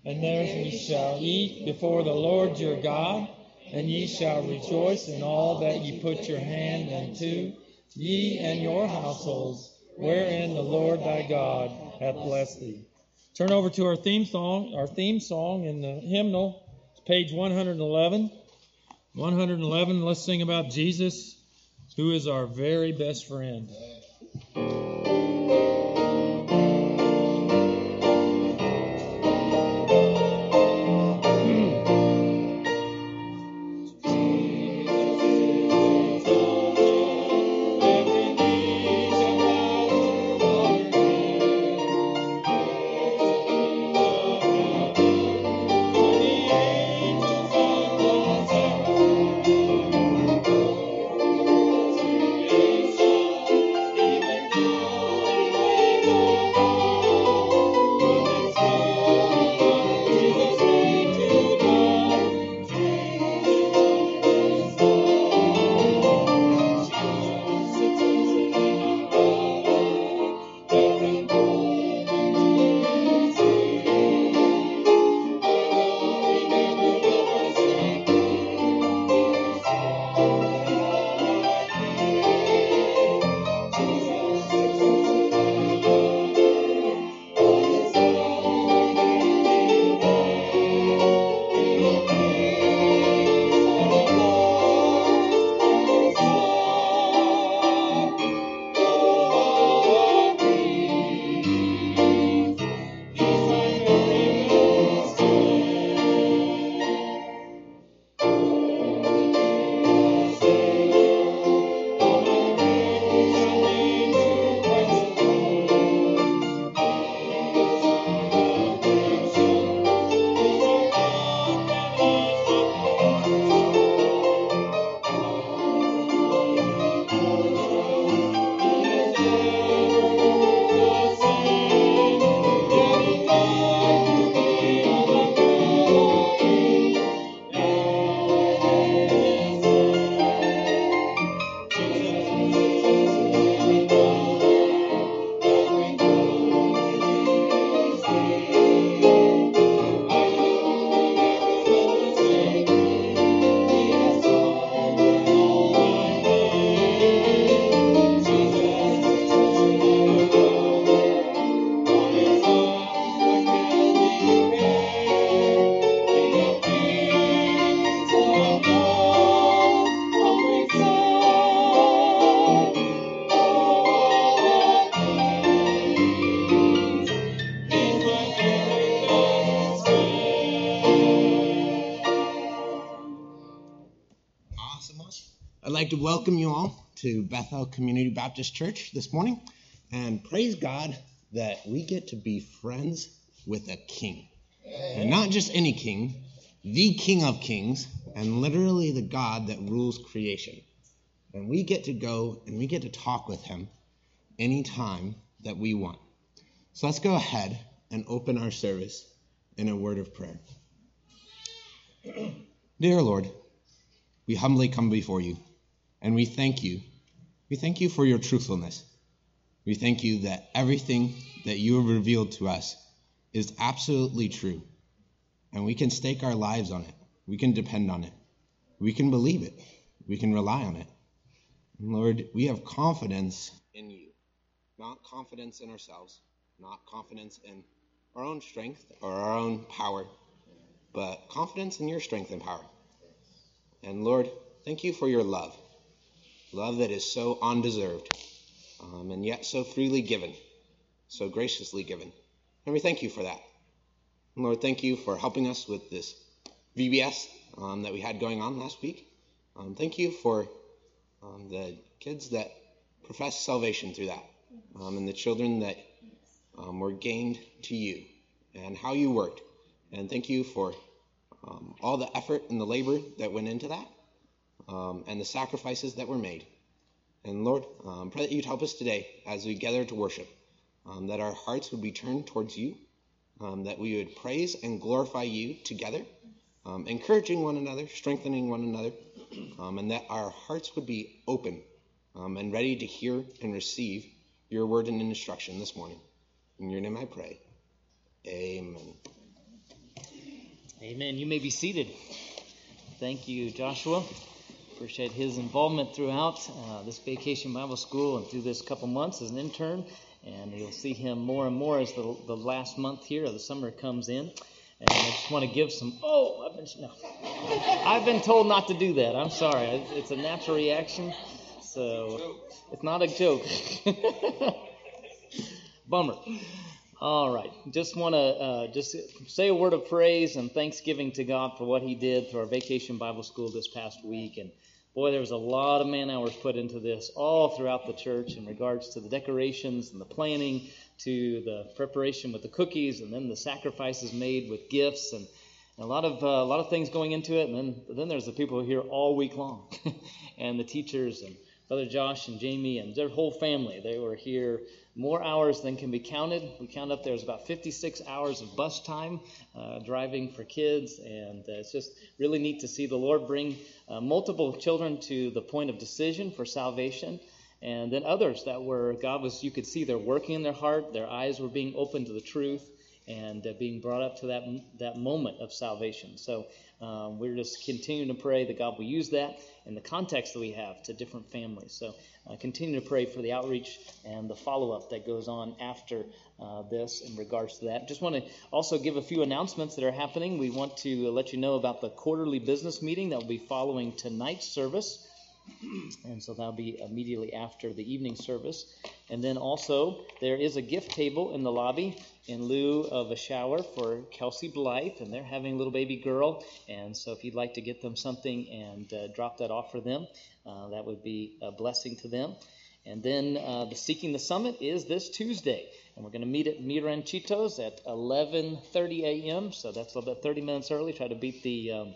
and there ye shall eat before the Lord your God, and ye shall rejoice in all that ye put your hand unto, ye and your households, wherein the Lord thy God hath blessed thee. Turn over to our theme song in the hymnal, page 111. 111, let's sing about Jesus, who is our very best friend. I'd like to welcome you all to Bethel Community Baptist Church this morning, and praise God that we get to be friends with a king. And not just any king, the King of Kings, and literally the God that rules creation. And we get to go and we get to talk with him anytime that we want. So let's go ahead and open our service in a word of prayer. Dear Lord, we humbly come before you, and we thank you. We thank you for your truthfulness. We thank you that everything that you have revealed to us is absolutely true, and we can stake our lives on it. We can depend on it. We can believe it. We can rely on it. And Lord, we have confidence in you, not confidence in ourselves, not confidence in our own strength or our own power, but confidence in your strength and power. And Lord, thank you for your love that is so undeserved, and yet so freely given, so graciously given. And we thank you for that. And Lord, thank you for helping us with this VBS that we had going on last week. Thank you for the kids that professed salvation through that, and the children that were gained to you and how you worked. And thank you for all the effort and the labor that went into that, and the sacrifices that were made. And Lord, pray that you'd help us today as we gather to worship, that our hearts would be turned towards you, that we would praise and glorify you together, encouraging one another, strengthening one another, and that our hearts would be open and ready to hear and receive your word and instruction this morning. In your name I pray. Amen. Amen. You may be seated. Thank you, Joshua. Appreciate his involvement throughout this Vacation Bible School and through this couple months as an intern. And you'll see him more and more as the last month here of the summer comes in. And I just want to give some... I've been told not to do that. I'm sorry. It's a natural reaction. So it's not a joke. Bummer. All right. Just want to just say a word of praise and thanksgiving to God for what he did through our Vacation Bible School this past week. And boy, there was a lot of man hours put into this all throughout the church in regards to the decorations and the planning, to the preparation with the cookies, and then the sacrifices made with gifts, and a lot of things going into it. And then there's the people who are here all week long, and the teachers and Brother Josh and Jamie and their whole family. They were here more hours than can be counted. We count up there's about 56 hours of bus time driving for kids, and it's just really neat to see the Lord bring multiple children to the point of decision for salvation, and then others that were, you could see they're working in their heart, their eyes were being opened to the truth, and being brought up to that moment of salvation. So we're just continuing to pray that God will use that in the context that we have to different families. So continue to pray for the outreach and the follow-up that goes on after this in regards to that. Just want to also give a few announcements that are happening. We want to let you know about the quarterly business meeting that will be following tonight's service. And so that'll be immediately after the evening service. And then also there is a gift table in the lobby in lieu of a shower for Kelsey Blythe, and they're having a little baby girl. And so if you'd like to get them something and drop that off for them, that would be a blessing to them. And then the Seeking the Summit is this Tuesday, and we're going to meet at Mi Ranchitos at 11:30 a.m. So that's a little bit 30 minutes early. Try to beat the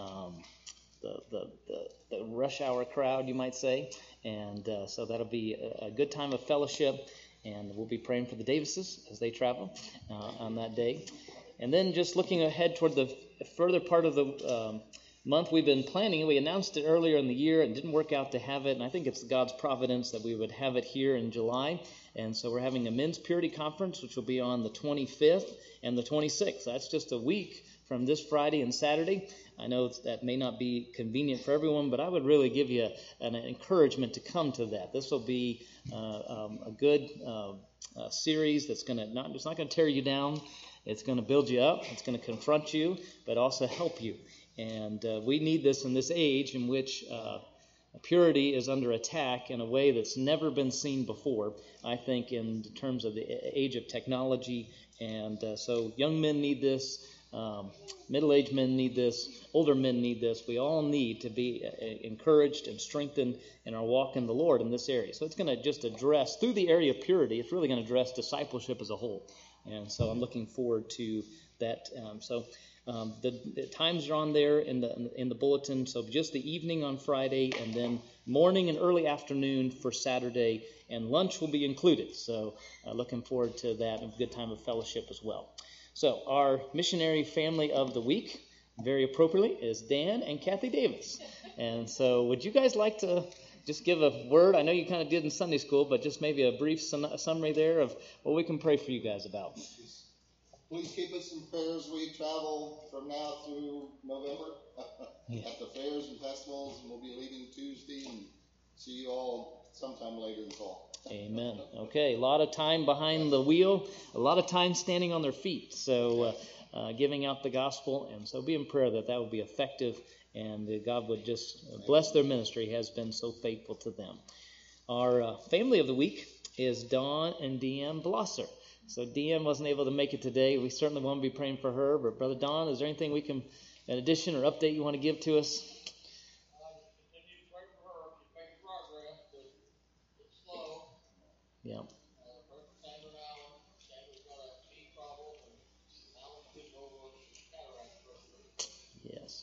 rush hour crowd, you might say. And so that'll be a good time of fellowship, and we'll be praying for the Davises as they travel on that day. And then just looking ahead toward the further part of the month, we've been planning. We announced it earlier in the year and didn't work out to have it, and I think it's God's providence that we would have it here in July. And so we're having a Men's Purity Conference, which will be on the 25th and the 26th. That's just a week from this Friday and Saturday. I know that may not be convenient for everyone, but I would really give you an encouragement to come to that. This will be a good series that's it's not going to tear you down. It's going to build you up. It's going to confront you, but also help you. And we need this in this age in which purity is under attack in a way that's never been seen before, I think, in terms of the age of technology. And so young men need this. Middle-aged men need this. Older men need this. We all need to be encouraged and strengthened in our walk in the Lord in this area. So it's going to just address, through the area of purity, it's really going to address discipleship as a whole. And so I'm looking forward to that. The times are on there in the bulletin. So just the evening on Friday, and then morning and early afternoon for Saturday, and lunch will be included. So looking forward to that, and a good time of fellowship as well. So our missionary family of the week, very appropriately, is Dan and Kathy Davis. And so would you guys like to just give a word? I know you kind of did in Sunday school, but just maybe a brief summary there of what we can pray for you guys about. Please keep us in prayers. We travel from now through November at the fairs and festivals, and we'll be leaving Tuesday, and see you all sometime later in the fall. Amen. Okay, a lot of time behind the wheel, a lot of time standing on their feet, so giving out the gospel, and so be in prayer that would be effective, and that God would just bless their ministry. He has been so faithful to them. Our family of the week is Dawn and Deanne Blosser. So Deanne wasn't able to make it today. We certainly want to be praying for her, but Brother Don, is there anything we can, in addition or update you want to give to us? Yeah. Yes.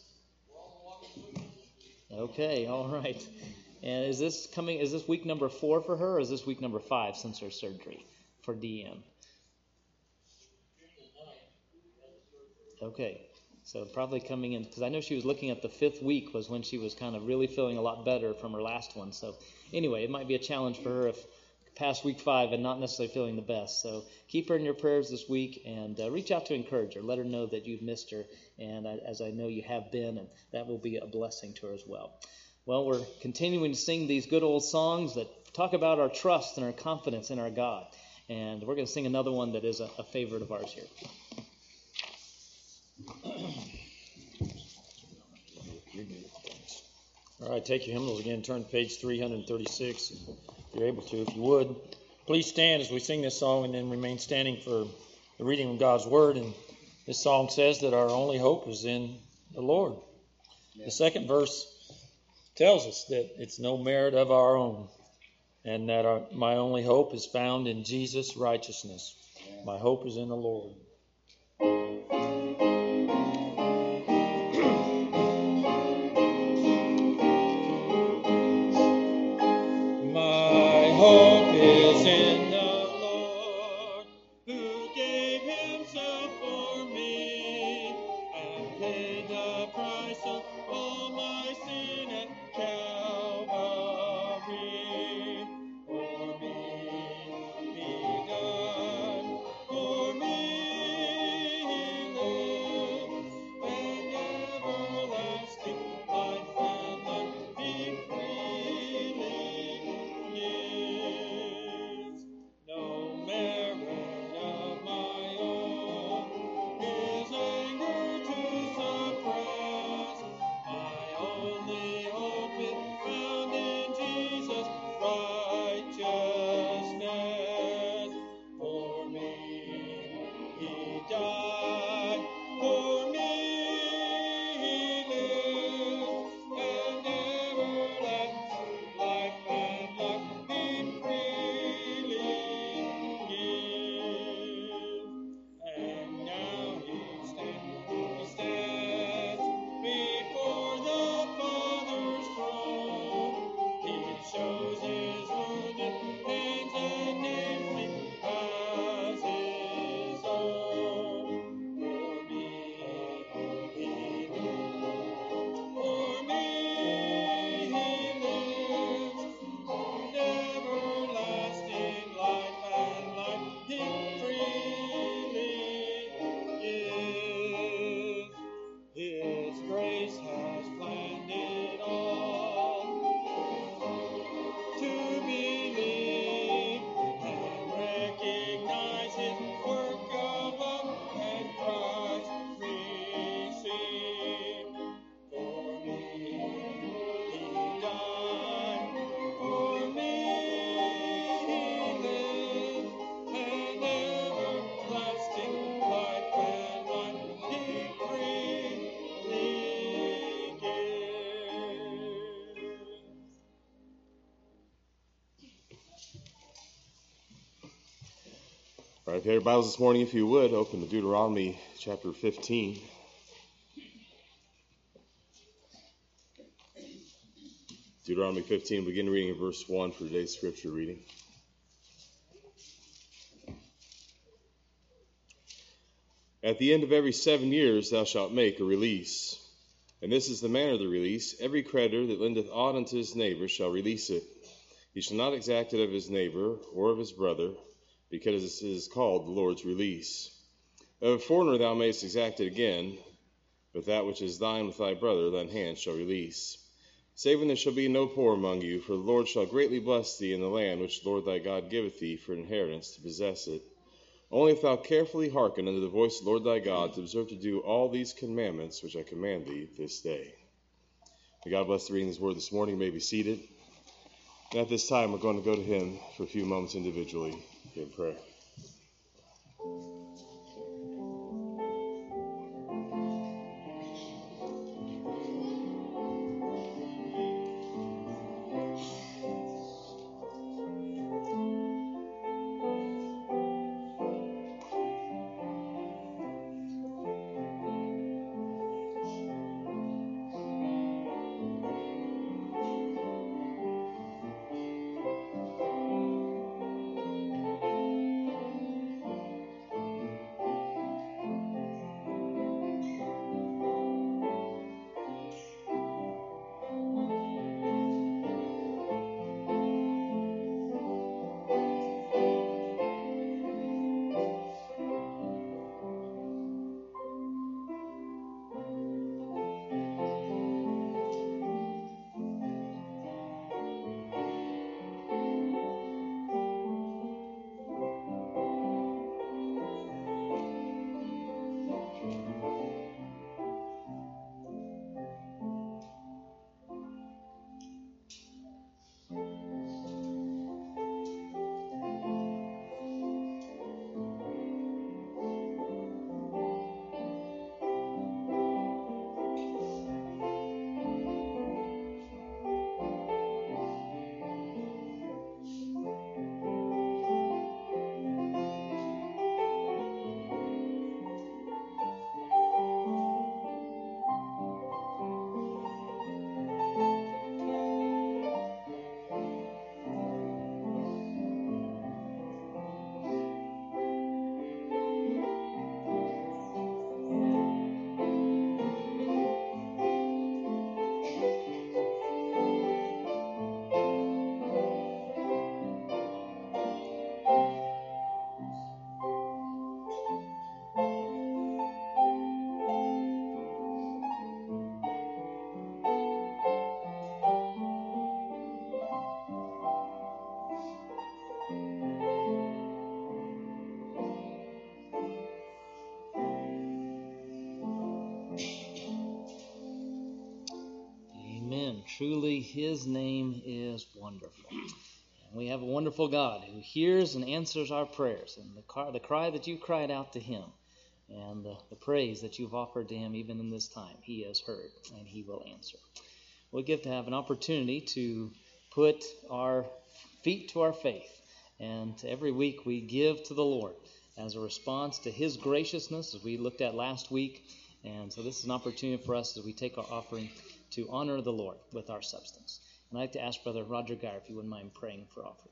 Okay, all right. And is this week number 4 for her, or is this week number 5 since her surgery for Deanne? Okay. So probably coming in, because I know she was looking at the 5th week was when she was kind of really feeling a lot better from her last one. So anyway, it might be a challenge for her if past week 5 and not necessarily feeling the best. So keep her in your prayers this week, and reach out to encourage her. Let her know that you've missed her, and as I know you have been, and that will be a blessing to her as well. Well, we're continuing to sing these good old songs that talk about our trust and our confidence in our God. And we're going to sing another one that is a favorite of ours here. All right, take your hymnals again. Turn to page 336, if you're able to. If you would, please stand as we sing this song and then remain standing for the reading of God's Word. And this song says that our only hope is in the Lord. The second verse tells us that it's no merit of our own, and that my only hope is found in Jesus' righteousness. My hope is in the Lord. My hope is in the Lord, who gave himself for me and paid the price of all my sin at Calvary. For me he died, for me he lived, and everlasting life and life he freely gives. No merit of my own, his anger to suppress. My only hope is found in Jesus' righteousness. For me he died, for me he lived, and everlasting life and life he freely gives. And now he stands before the Father's throne. He shows his wounded hands and names me as his own. For me he lived, for me he lives, and everlasting life and life he freely gives. His grace has planned it all to believe and recognize his work of love and Christ received. For me he died, for me he lived, and everlasting life and life he freely gives. All right, if you have your Bibles this morning, if you would, open to Deuteronomy chapter 15. Deuteronomy 15, begin reading in verse 1 for today's scripture reading. At the end of every 7 years thou shalt make a release. And this is the manner of the release. Every creditor that lendeth aught unto his neighbor shall release it. He shall not exact it of his neighbor or of his brother, because it is called the Lord's release. Of a foreigner thou mayest exact it again, but that which is thine with thy brother thine hand shall release. Save when there shall be no poor among you, for the Lord shall greatly bless thee in the land which the Lord thy God giveth thee for an inheritance to possess it. Only if thou carefully hearken unto the voice of the Lord thy God, to observe to do all these commandments which I command thee this day. May God bless the reading of his word this morning. You may be seated. And at this time, we're going to go to him for a few moments individually in prayer. truly His name is wonderful. And we have a wonderful God who hears and answers our prayers, and the cry that you cried out to Him, and the praise that you've offered to Him even in this time, He has heard and He will answer. We get to have an opportunity to put our feet to our faith, and every week we give to the Lord as a response to His graciousness, as we looked at last week. And so this is an opportunity for us as we take our offering to honor the Lord with our substance. And I'd like to ask Brother Roger Geyer if you wouldn't mind praying for offering.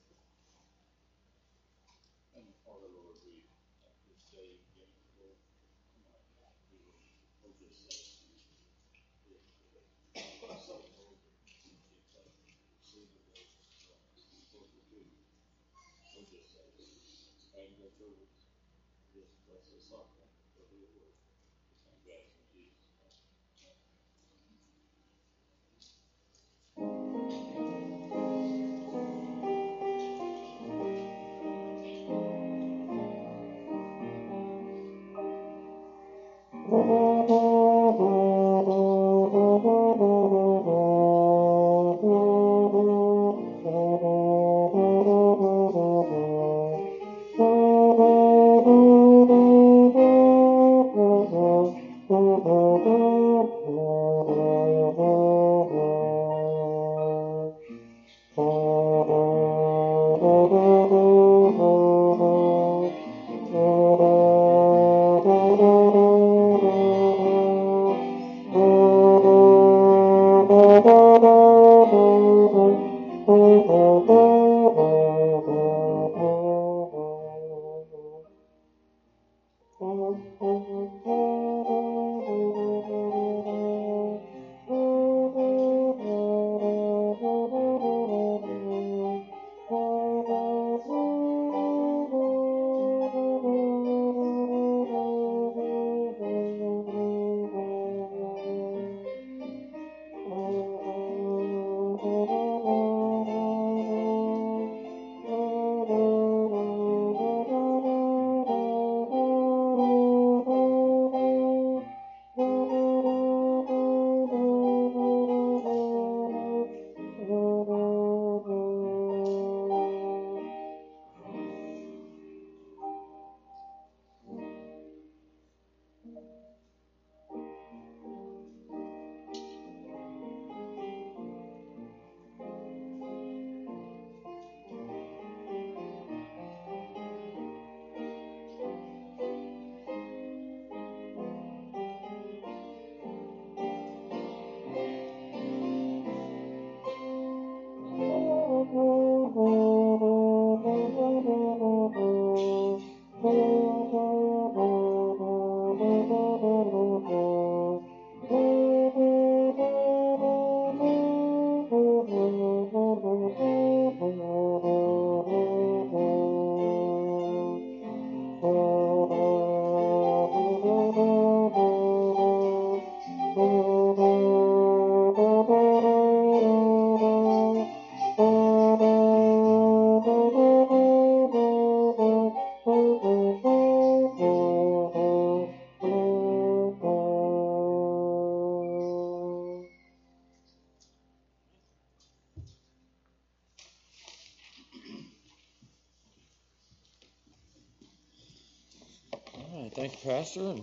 All right, thank you, Pastor and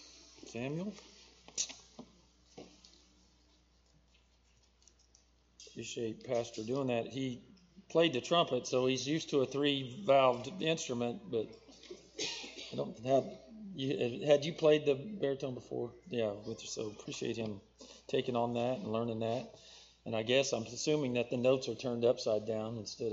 Samuel. Appreciate Pastor doing that. He played the trumpet, so he's used to a 3-valved instrument, but I don't have. Had you played the baritone before? Yeah, so appreciate him taking on that and learning that. And I guess I'm assuming that the notes are turned upside down instead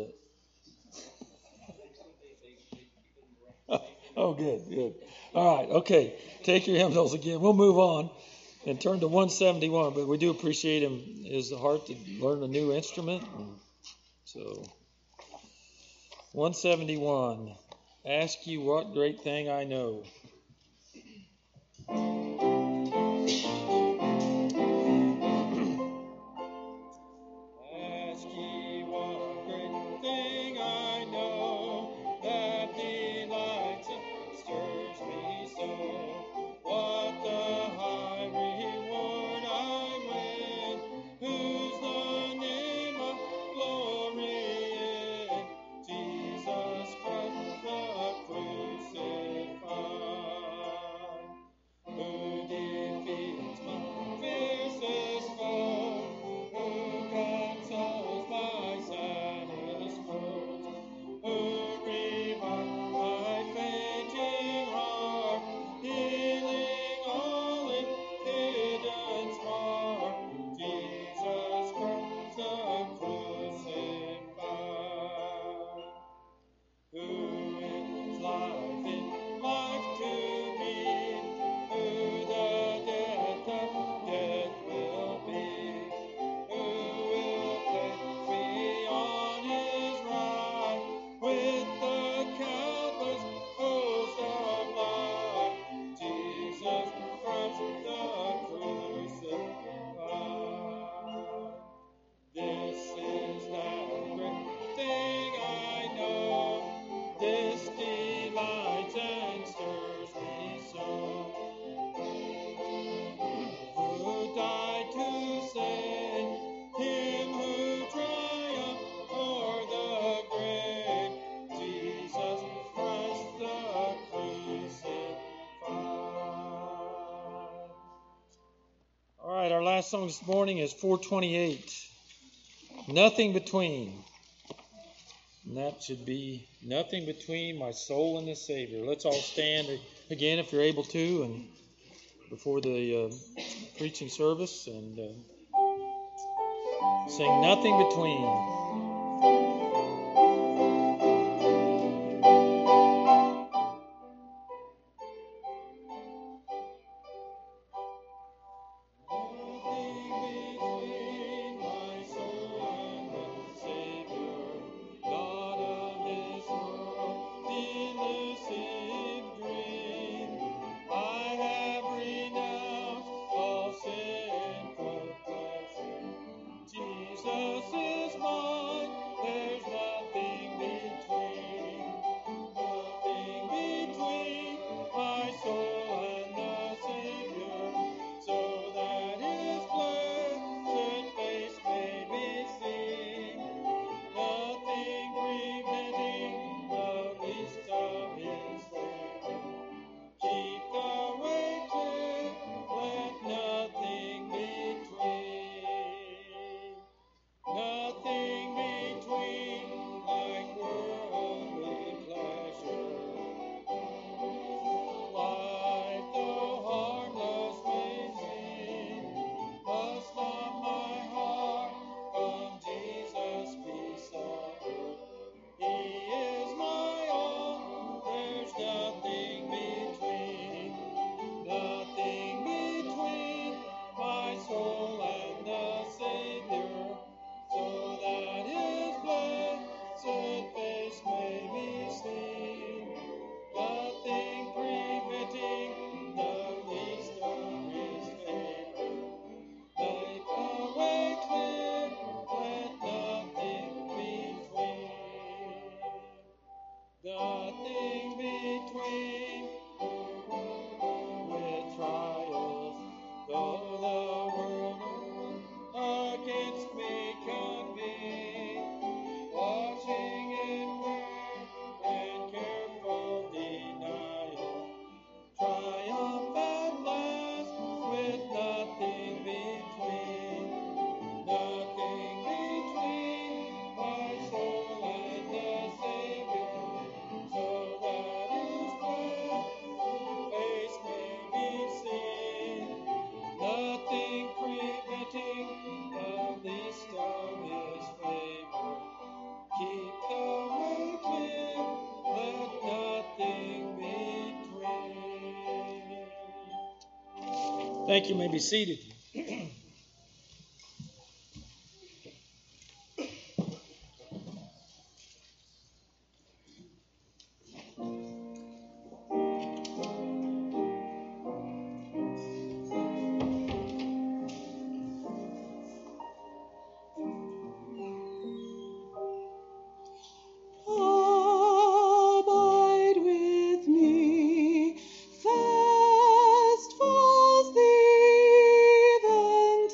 of. Oh, good. All right, okay. Take your hymnals again. We'll move on and turn to 171, but we do appreciate his heart to learn a new instrument. So, 171, ask you what great thing I know. What the high reward I win, whose Our last song this morning is 428, Nothing Between. And that should be nothing between my soul and the Savior. Let's all stand again if you're able to, and before the preaching service, and sing Nothing Between. Thank you. You may be seated. Fast falls the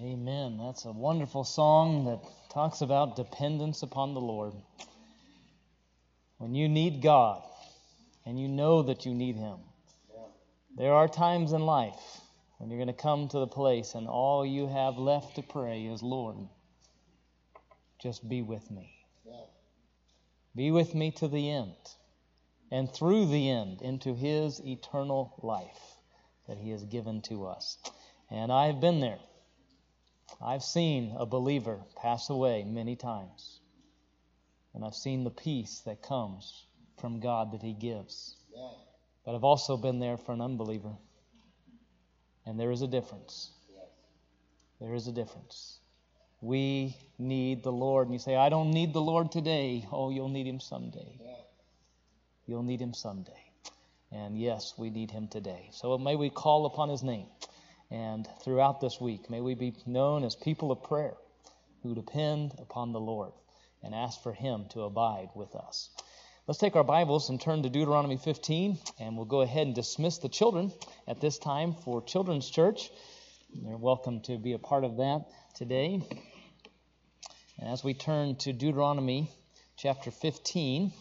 Amen. That's a wonderful song that talks about dependence upon the Lord. When you need God and you know that you need Him, there are times in life when you're going to come to the place and all you have left to pray is, Lord, just be with me. Be with me to the end and through the end into His eternal life that He has given to us. And I've been there. I've seen a believer pass away many times. And I've seen the peace that comes from God that He gives. But I've also been there for an unbeliever. And there is a difference. There is a difference. We need the Lord. And you say, I don't need the Lord today. Oh, you'll need Him someday. You'll need Him someday. And yes, we need Him today. So may we call upon His name. And throughout this week, may we be known as people of prayer who depend upon the Lord and ask for Him to abide with us. Let's take our Bibles and turn to Deuteronomy 15, and we'll go ahead and dismiss the children at this time for Children's Church. You're welcome to be a part of that today. And as we turn to Deuteronomy chapter 15,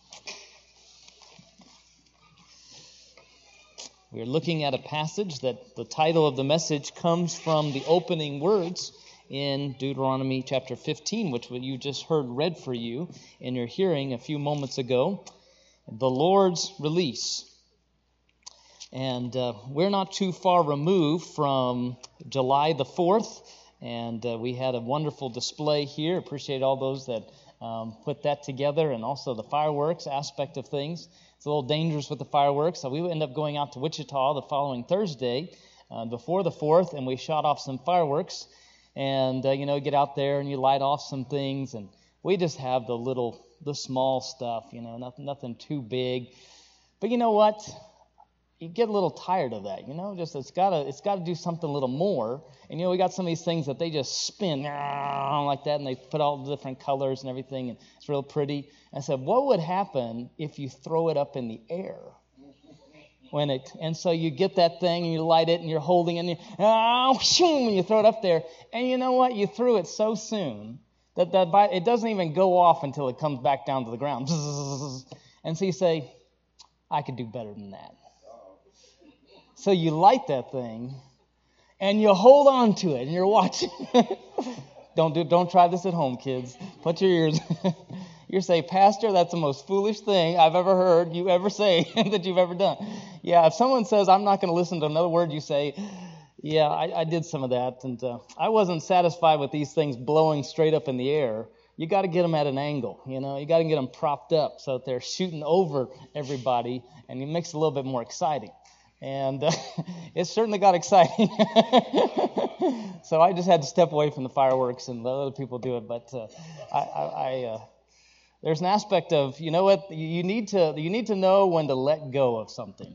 we are looking at a passage that the title of the message comes from the opening words in Deuteronomy chapter 15, which you just heard read for you in your hearing a few moments ago, the Lord's release. And we're not too far removed from July the 4th, and we had a wonderful display here. Appreciate all those that put that together, and also the fireworks aspect of things. It's a little dangerous with the fireworks, so we would end up going out to Wichita the following Thursday before the 4th, and we shot off some fireworks. And, get out there and you light off some things, and we just have the small stuff, nothing too big. But you know what? You get a little tired of that, just it's got to do something a little more. And, we got some of these things that they just spin like that, and they put all the different colors and everything, and it's real pretty. And I said, what would happen if you throw it up in the air? And so you get that thing and you light it and you're holding it and you throw it up there. And you know what? You threw it so soon that it doesn't even go off until it comes back down to the ground. And so you say, I could do better than that. So you light that thing and you hold on to it and you're watching. Don't try this at home, kids. Put your ears. You say, Pastor, that's the most foolish thing I've ever heard you ever say that you've ever done. Yeah, if someone says, I'm not going to listen to another word you say, yeah, I did some of that. And I wasn't satisfied with these things blowing straight up in the air. You got to get them at an angle, You got to get them propped up so that they're shooting over everybody, and it makes it a little bit more exciting. And it certainly got exciting. So I just had to step away from the fireworks and let other people do it. But there's an aspect of, you need to know when to let go of something.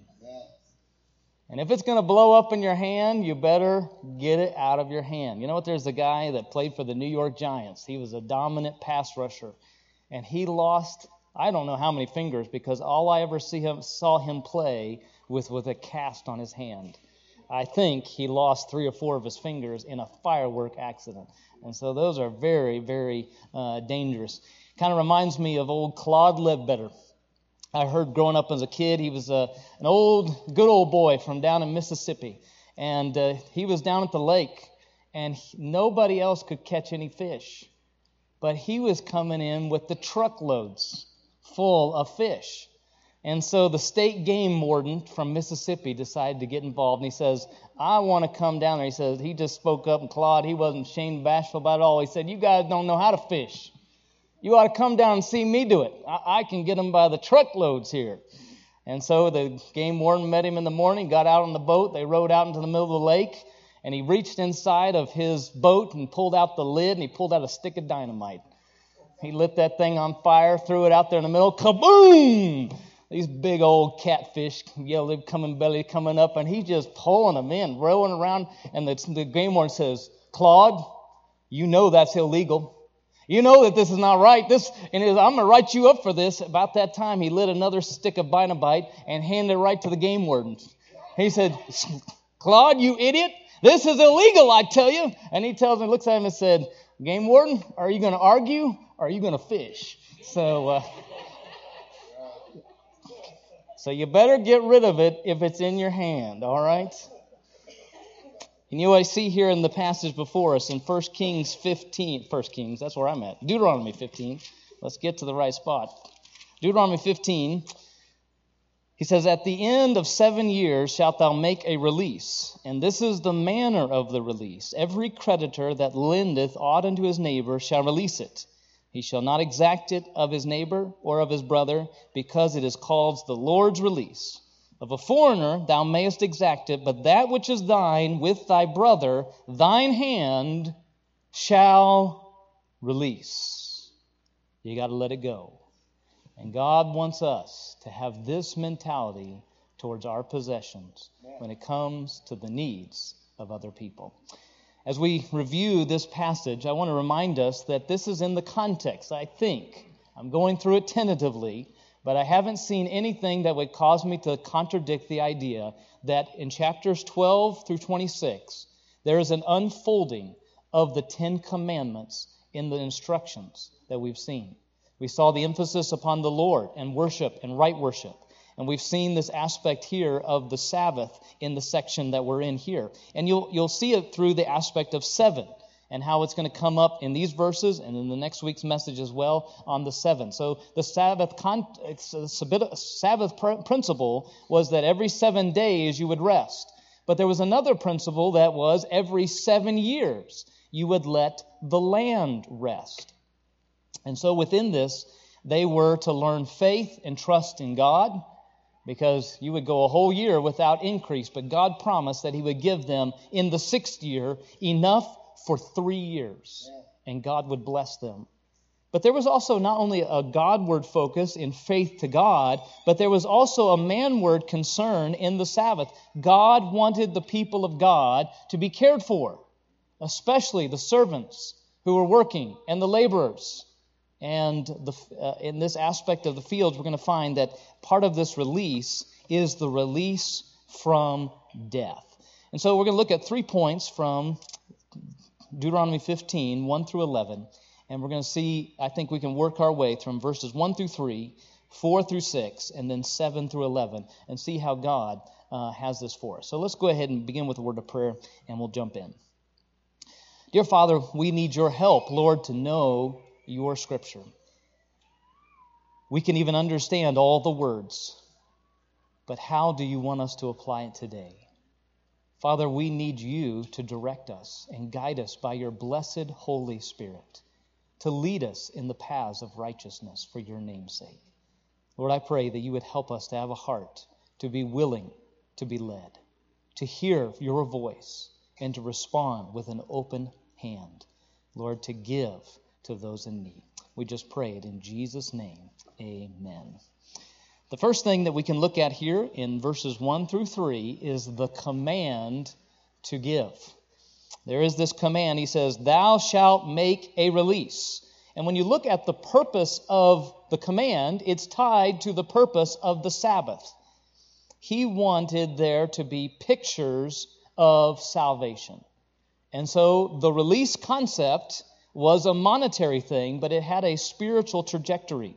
And if it's going to blow up in your hand, you better get it out of your hand. You know what? There's a guy that played for the New York Giants. He was a dominant pass rusher. And he lost, I don't know how many fingers, because all I ever saw him play with a cast on his hand. I think he lost 3 or 4 of his fingers in a firework accident. And so those are very, very dangerous. Kind of reminds me of old Claude Ledbetter. I heard growing up as a kid, he was an good old boy from down in Mississippi. And he was down at the lake, and nobody else could catch any fish. But he was coming in with the truckloads full of fish. And so the state game warden from Mississippi decided to get involved. And he says, I want to come down there. He says, he just spoke up, and Claude, he wasn't ashamed, bashful about it all. He said, you guys don't know how to fish. You ought to come down and see me do it. I can get them by the truckloads here. And so the game warden met him in the morning, got out on the boat. They rowed out into the middle of the lake, and he reached inside of his boat and pulled out the lid, and he pulled out a stick of dynamite. He lit that thing on fire, threw it out there in the middle, kaboom! These big old catfish, they're coming up, and he's just pulling them in, rowing around. And the game warden says, Claude, you know that's illegal. You know that this is not right. I'm going to write you up for this. About that time, he lit another stick of dynamite and handed it right to the game warden. He said, Claude, you idiot, This is illegal, I tell you. And he looks at him and said, game warden, are you going to argue or are you going to fish? So you better get rid of it if it's in your hand, all right? And you know what I see here in the passage before us in 1 Kings, that's where I'm at. Deuteronomy 15. Let's get to the right spot. Deuteronomy 15, he says, at the end of 7 years shalt thou make a release, and this is the manner of the release. Every creditor that lendeth aught unto his neighbor shall release it. He shall not exact it of his neighbor or of his brother, because it is called the Lord's release. Of a foreigner thou mayest exact it, but that which is thine with thy brother, thine hand shall release. You got to let it go. And God wants us to have this mentality towards our possessions when it comes to the needs of other people. As we review this passage, I want to remind us that this is in the context, I think. I'm going through it tentatively, but I haven't seen anything that would cause me to contradict the idea that in chapters 12 through 26, there is an unfolding of the 10 commandments in the instructions that we've seen. We saw the emphasis upon the Lord and worship and right worship. And we've seen this aspect here of the Sabbath in the section that we're in here. And you'll see it through the aspect of 7 and how it's going to come up in these verses and in the next week's message as well on the 7. So the Sabbath principle was that every 7 days you would rest. But there was another principle that was every 7 years you would let the land rest. And so within this, they were to learn faith and trust in God, because you would go a whole year without increase, but God promised that He would give them in the 6th year enough for 3 years, and God would bless them. But there was also not only a Godward focus in faith to God, but there was also a manward concern in the Sabbath. God wanted the people of God to be cared for, especially the servants who were working and the laborers. And in this aspect of the fields, we're going to find that part of this release is the release from death. And so we're going to look at 3 points from Deuteronomy 15, 1 through 11. And we're going to see, I think we can work our way from verses 1 through 3, 4 through 6, and then 7 through 11, and see how God has this for us. So let's go ahead and begin with a word of prayer, and we'll jump in. Dear Father, we need your help, Lord, to know your Scripture. We can even understand all the words, but how do you want us to apply it today? Father, we need you to direct us and guide us by your blessed Holy Spirit, to lead us in the paths of righteousness for your name's sake. Lord, I pray that you would help us to have a heart, to be willing to be led, to hear your voice, and to respond with an open hand. Lord, to give to those in need. We just pray it in Jesus' name. Amen. The first thing that we can look at here in verses 1 through 3 is the command to give. There is this command. He says, thou shalt make a release. And when you look at the purpose of the command, it's tied to the purpose of the Sabbath. He wanted there to be pictures of salvation. And so the release concept was a monetary thing, but it had a spiritual trajectory.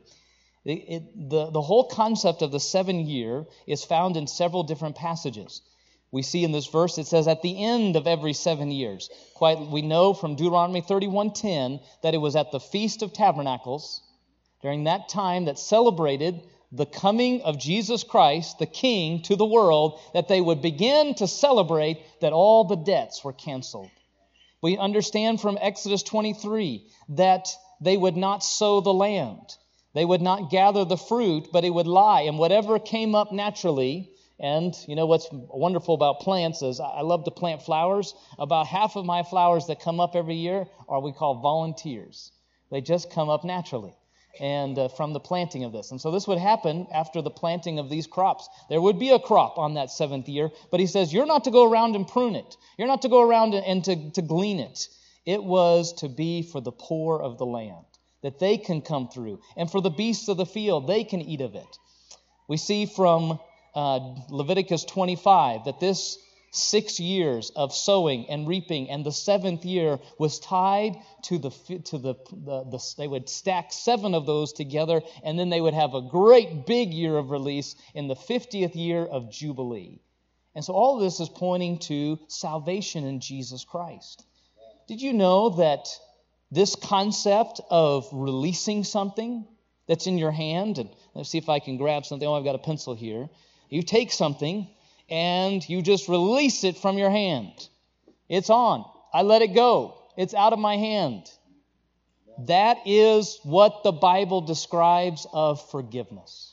The whole concept of the 7 year is found in several different passages. We see in this verse, it says at the end of every 7 years. We know from Deuteronomy 31:10 that it was at the Feast of Tabernacles, during that time that celebrated the coming of Jesus Christ, the King, to the world, that they would begin to celebrate that all the debts were canceled. We understand from Exodus 23 that they would not sow the land. They would not gather the fruit, but it would lie. And whatever came up naturally, and you know what's wonderful about plants is I love to plant flowers. About half of my flowers that come up every year are we call volunteers. They just come up naturally. And from the planting of this. And so this would happen after the planting of these crops. There would be a crop on that 7th year, but he says, you're not to go around and prune it. You're not to go around and to glean it. It was to be for the poor of the land, that they can come through. And for the beasts of the field, they can eat of it. We see from Leviticus 25 that this 6 years of sowing and reaping, and the 7th year was tied to they would stack 7 of those together, and then they would have a great big year of release in the 50th year of Jubilee. And so all of this is pointing to salvation in Jesus Christ. Did you know that this concept of releasing something that's in your hand, and let's see if I can grab something. Oh, I've got a pencil here. You take something and you just release it from your hand. It's on. I let it go. It's out of my hand. That is what the Bible describes of forgiveness.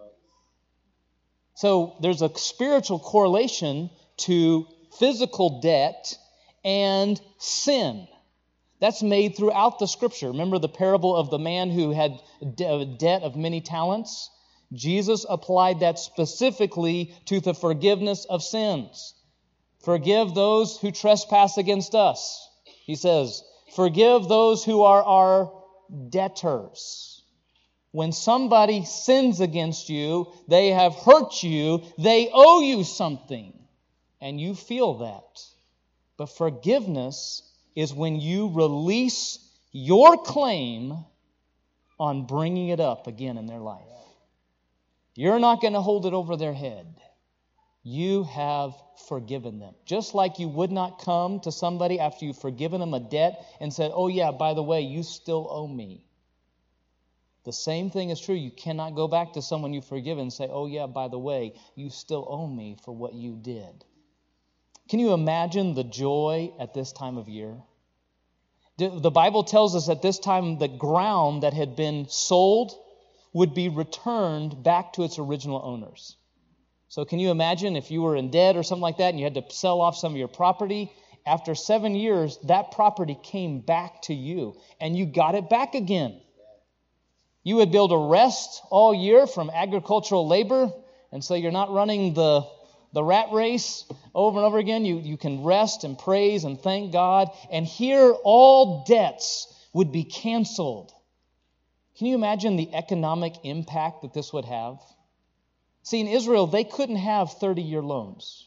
So there's a spiritual correlation to physical debt and sin. That's made throughout the Scripture. Remember the parable of the man who had a debt of many talents? Jesus applied that specifically to the forgiveness of sins. Forgive those who trespass against us. He says, forgive those who are our debtors. When somebody sins against you, they have hurt you, they owe you something, and you feel that. But forgiveness is when you release your claim on bringing it up again in their life. You're not going to hold it over their head. You have forgiven them. Just like you would not come to somebody after you've forgiven them a debt and said, oh yeah, by the way, you still owe me. The same thing is true. You cannot go back to someone you've forgiven and say, oh yeah, by the way, you still owe me for what you did. Can you imagine the joy at this time of year? The Bible tells us at this time the ground that had been sold would be returned back to its original owners. So can you imagine if you were in debt or something like that and you had to sell off some of your property? After 7 years, that property came back to you and you got it back again. You would be able to rest all year from agricultural labor, and so you're not running the rat race over and over again. You can rest and praise and thank God, and here all debts would be canceled. Can you imagine the economic impact that this would have? See, in Israel, they couldn't have 30-year loans.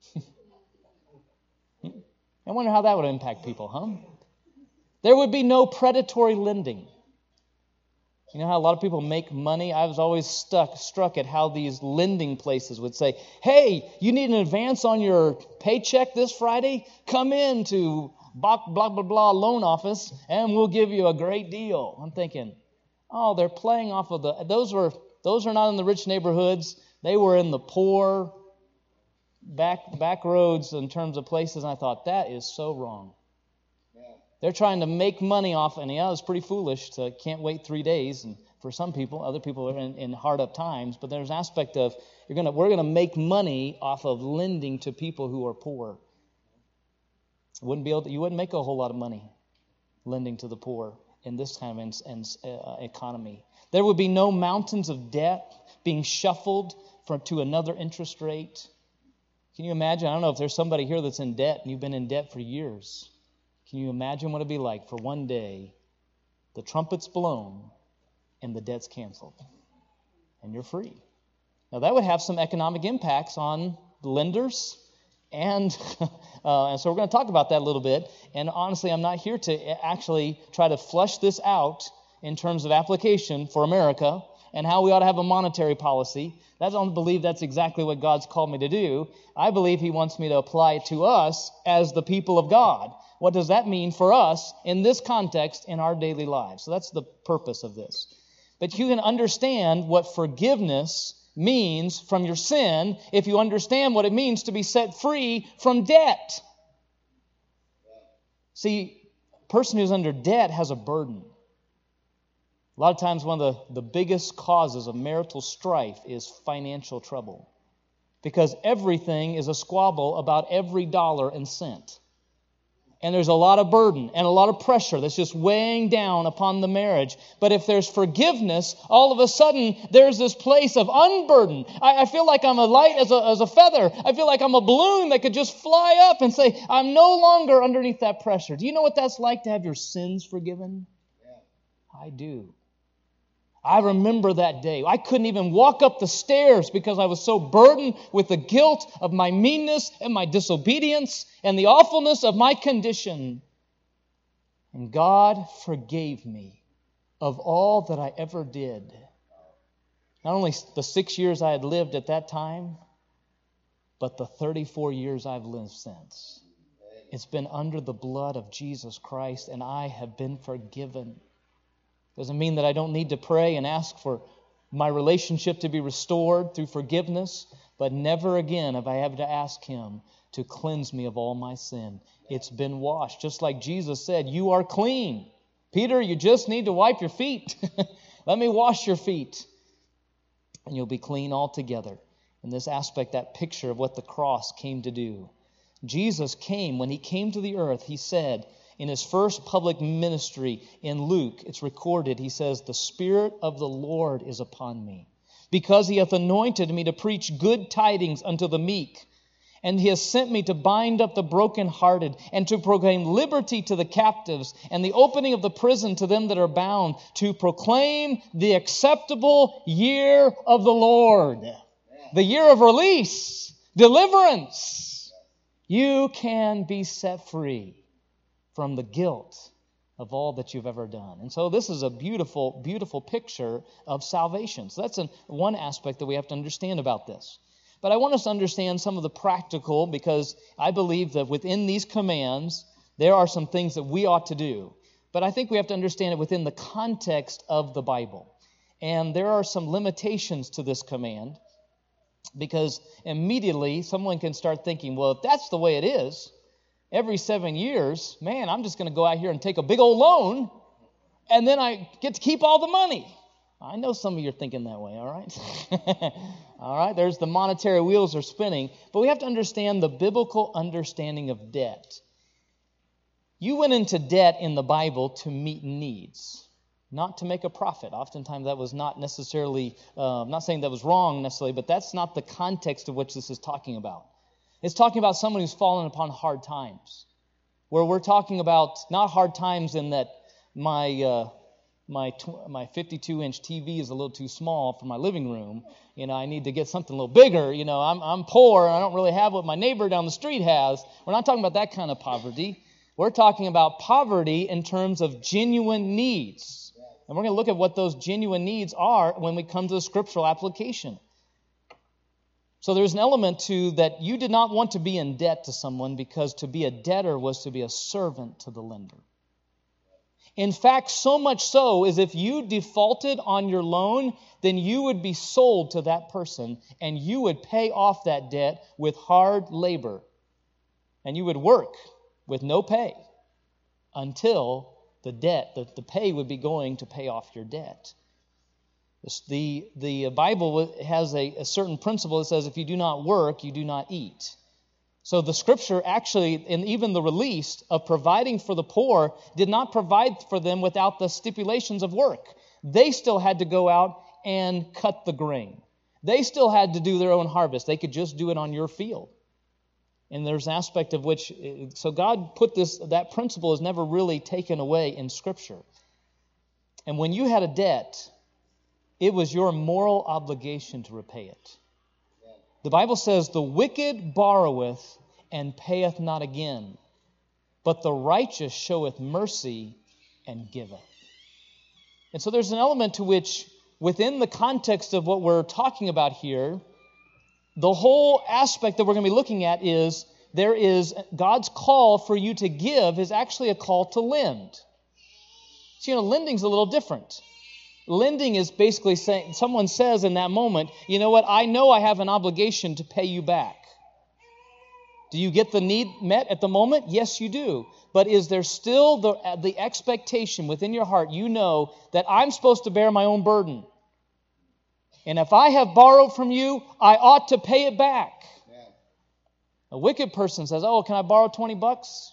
I wonder how that would impact people, huh? There would be no predatory lending. You know how a lot of people make money? I was always struck at how these lending places would say, hey, you need an advance on your paycheck this Friday? Come in to blah, blah, blah, blah loan office and we'll give you a great deal. I'm thinking, oh, they're playing off of those are not in the rich neighborhoods. They were in the poor back roads in terms of places. And I thought, that is so wrong. They're trying to make money off, and it's pretty foolish to can't wait 3 days. And for some people, other people are in hard up times. But there's an aspect of we're gonna make money off of lending to people who are poor. You wouldn't make a whole lot of money lending to the poor in this kind of economy. There would be no mountains of debt being shuffled to another interest rate. Can you imagine? I don't know if there's somebody here that's in debt and you've been in debt for years. Can you imagine what it'd be like for one day, the trumpet's blown and the debt's canceled and you're free? Now that would have some economic impacts on lenders and so we're going to talk about that a little bit. And honestly, I'm not here to actually try to flesh this out in terms of application for America and how we ought to have a monetary policy. I don't believe that's exactly what God's called me to do. I believe He wants me to apply it to us as the people of God. What does that mean for us in this context in our daily lives? So that's the purpose of this. But you can understand what forgiveness means from your sin if you understand what it means to be set free from debt. See, a person who's under debt has a burden. A lot of times one of the biggest causes of marital strife is financial trouble. Because everything is a squabble about every dollar and cent. And there's a lot of burden and a lot of pressure that's just weighing down upon the marriage. But if there's forgiveness, all of a sudden there's this place of unburden. I feel like I'm light as a feather. I feel like I'm a balloon that could just fly up and say, I'm no longer underneath that pressure. Do you know what that's like to have your sins forgiven? Yeah. I do. I remember that day. I couldn't even walk up the stairs because I was so burdened with the guilt of my meanness and my disobedience and the awfulness of my condition. And God forgave me of all that I ever did. Not only the 6 years I had lived at that time, but the 34 years I've lived since. It's been under the blood of Jesus Christ, and I have been forgiven. Doesn't mean that I don't need to pray and ask for my relationship to be restored through forgiveness, but never again have I had to ask Him to cleanse me of all my sin. It's been washed. Just like Jesus said, you are clean. Peter, you just need to wipe your feet. Let me wash your feet. And you'll be clean altogether. In this aspect, that picture of what the cross came to do. Jesus came, when He came to the earth, He said, in His first public ministry in Luke, it's recorded, He says, the Spirit of the Lord is upon me, because He hath anointed me to preach good tidings unto the meek. And He has sent me to bind up the brokenhearted, and to proclaim liberty to the captives, and the opening of the prison to them that are bound, to proclaim the acceptable year of the Lord. The year of release, deliverance. You can be set free from the guilt of all that you've ever done. And so this is a beautiful, beautiful picture of salvation. So that's one aspect that we have to understand about this. But I want us to understand some of the practical, because I believe that within these commands, there are some things that we ought to do. But I think we have to understand it within the context of the Bible. And there are some limitations to this command, because immediately someone can start thinking, well, if that's the way it is, every 7 years, man, I'm just going to go out here and take a big old loan, and then I get to keep all the money. I know some of you are thinking that way, all right? All right, there's the monetary wheels are spinning, but we have to understand the biblical understanding of debt. You went into debt in the Bible to meet needs, not to make a profit. Oftentimes that was not necessarily, I'm not saying that was wrong necessarily, but that's not the context of which this is talking about. It's talking about someone who's fallen upon hard times, where we're talking about not hard times in that my 52-inch TV is a little too small for my living room. You know, I need to get something a little bigger. You know, I'm poor and I don't really have what my neighbor down the street has. We're not talking about that kind of poverty. We're talking about poverty in terms of genuine needs. And we're going to look at what those genuine needs are when we come to the scriptural application. So there's an element to that you did not want to be in debt to someone, because to be a debtor was to be a servant to the lender. In fact, so much so is if you defaulted on your loan, then you would be sold to that person and you would pay off that debt with hard labor. And you would work with no pay until the debt, the pay would be going to pay off your debt. The Bible has a certain principle that says if you do not work, you do not eat. So the Scripture actually, and even the release of providing for the poor, did not provide for them without the stipulations of work. They still had to go out and cut the grain. They still had to do their own harvest. They could just do it on your field. And there's an aspect of which, so God put that principle is never really taken away in Scripture. And when you had a debt, it was your moral obligation to repay it. The Bible says, the wicked borroweth and payeth not again, but the righteous showeth mercy and giveth. And so there's an element to which, within the context of what we're talking about here, the whole aspect that we're going to be looking at is, there is God's call for you to give is actually a call to lend. So, lending's a little different. Lending is basically saying, someone says in that moment, you know what, I know I have an obligation to pay you back. Do you get the need met at the moment? Yes, you do. But is there still the expectation within your heart, you know that I'm supposed to bear my own burden? And if I have borrowed from you, I ought to pay it back. Yeah. A wicked person says, oh, can I borrow $20?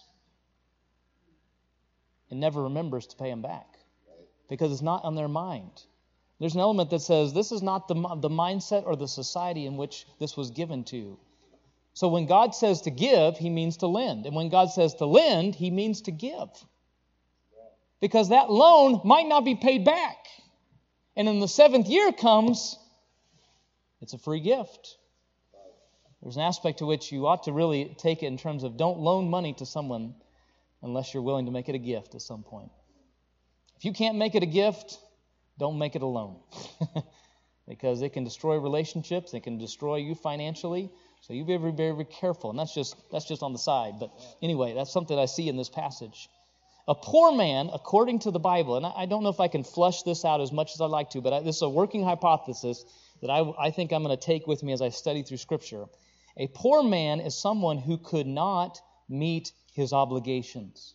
And never remembers to pay him back. Because it's not on their mind. There's an element that says this is not the mindset or the society in which this was given to. So when God says to give, He means to lend. And when God says to lend, He means to give. Because that loan might not be paid back. And then the 7th year comes, it's a free gift. There's an aspect to which you ought to really take it in terms of don't loan money to someone unless you're willing to make it a gift at some point. If you can't make it a gift, don't make it a loan. Because it can destroy relationships, it can destroy you financially. So you be very, very, very careful. And that's just on the side. But anyway, that's something I see in this passage. A poor man, according to the Bible, and I don't know if I can flush this out as much as I'd like to, but this is a working hypothesis that I think I'm going to take with me as I study through Scripture. A poor man is someone who could not meet his obligations.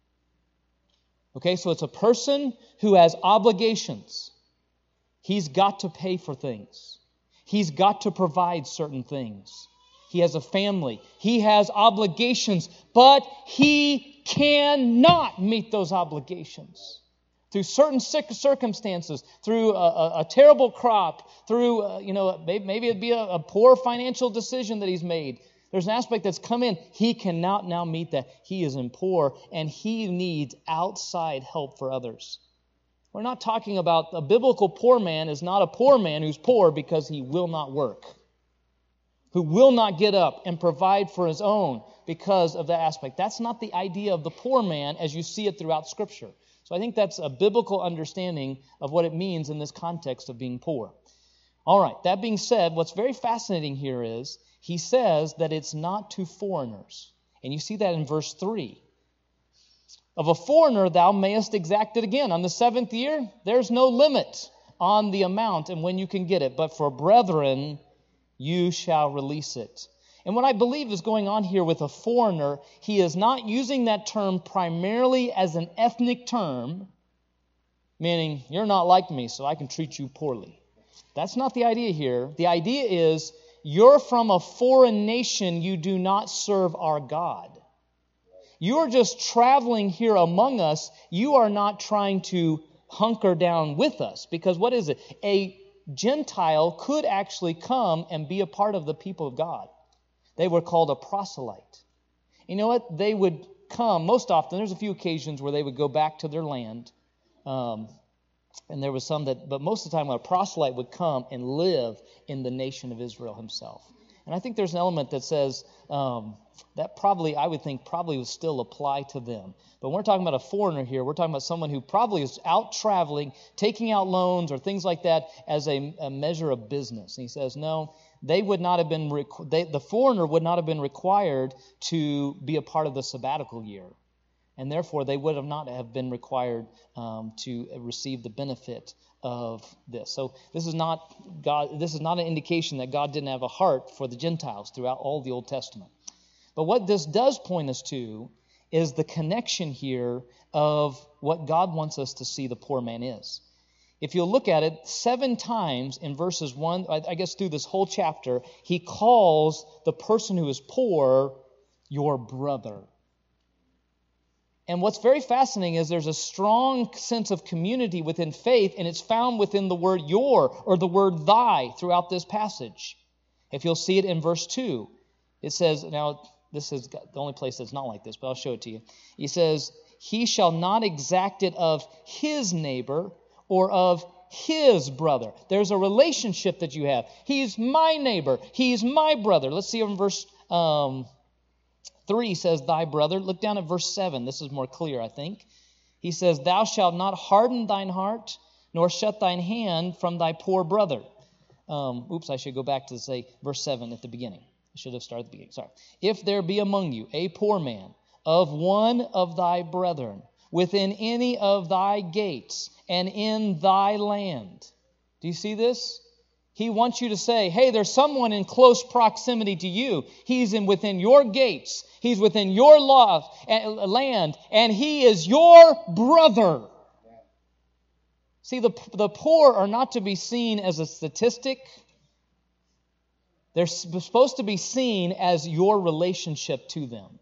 Okay, so it's a person who has obligations. He's got to pay for things. He's got to provide certain things. He has a family. He has obligations, but he cannot meet those obligations. Through certain circumstances, through a terrible crop, through, maybe it'd be a poor financial decision that he's made. There's an aspect that's come in. He cannot now meet that. He is in poor, and he needs outside help for others. We're not talking about a biblical poor man is not a poor man who's poor because he will not work, who will not get up and provide for his own because of that aspect. That's not the idea of the poor man as you see it throughout Scripture. So I think that's a biblical understanding of what it means in this context of being poor. All right, that being said, what's very fascinating here is he says that it's not to foreigners. And you see that in verse 3. Of a foreigner thou mayest exact it again. On the 7th year, there's no limit on the amount and when you can get it. But for brethren, you shall release it. And what I believe is going on here with a foreigner, he is not using that term primarily as an ethnic term, meaning you're not like me, so I can treat you poorly. That's not the idea here. The idea is you're from a foreign nation, you do not serve our God. You're just traveling here among us. You are not trying to hunker down with us. Because what is it? A Gentile could actually come and be a part of the people of God. They were called a proselyte. You know what? They would come, most often, there's a few occasions where they would go back to their land. And there was some that, but most of the time a proselyte would come and live in the nation of Israel himself. And I think there's an element that says that probably, I would think, probably would still apply to them. But when we're talking about a foreigner here, we're talking about someone who probably is out traveling, taking out loans or things like that as a measure of business. And he says, no, they would not have been, the foreigner would not have been required to be a part of the sabbatical year. And therefore, they would have not have been required to receive the benefit of this. So this is not God. This is not an indication that God didn't have a heart for the Gentiles throughout all the Old Testament. But what this does point us to is the connection here of what God wants us to see the poor man is. If you'll look at it, 7 times in verses 1, I guess through this whole chapter, he calls the person who is poor your brother. And what's very fascinating is there's a strong sense of community within faith, and it's found within the word your or the word thy throughout this passage. If you'll see it in verse 2, it says, now this is the only place that's not like this, but I'll show it to you. He says, he shall not exact it of his neighbor or of his brother. There's a relationship that you have. He's my neighbor. He's my brother. Let's see in verse 3 says, thy brother. Look down at verse 7. This is more clear, I think. He says, thou shalt not harden thine heart, nor shut thine hand from thy poor brother. I should go back to say verse 7 at the beginning. I should have started at the beginning. Sorry. If there be among you a poor man of one of thy brethren within any of thy gates and in thy land. Do you see this? He wants you to say, hey, there's someone in close proximity to you. He's within your gates. He's within your land, and he is your brother. See, the poor are not to be seen as a statistic. They're supposed to be seen as your relationship to them.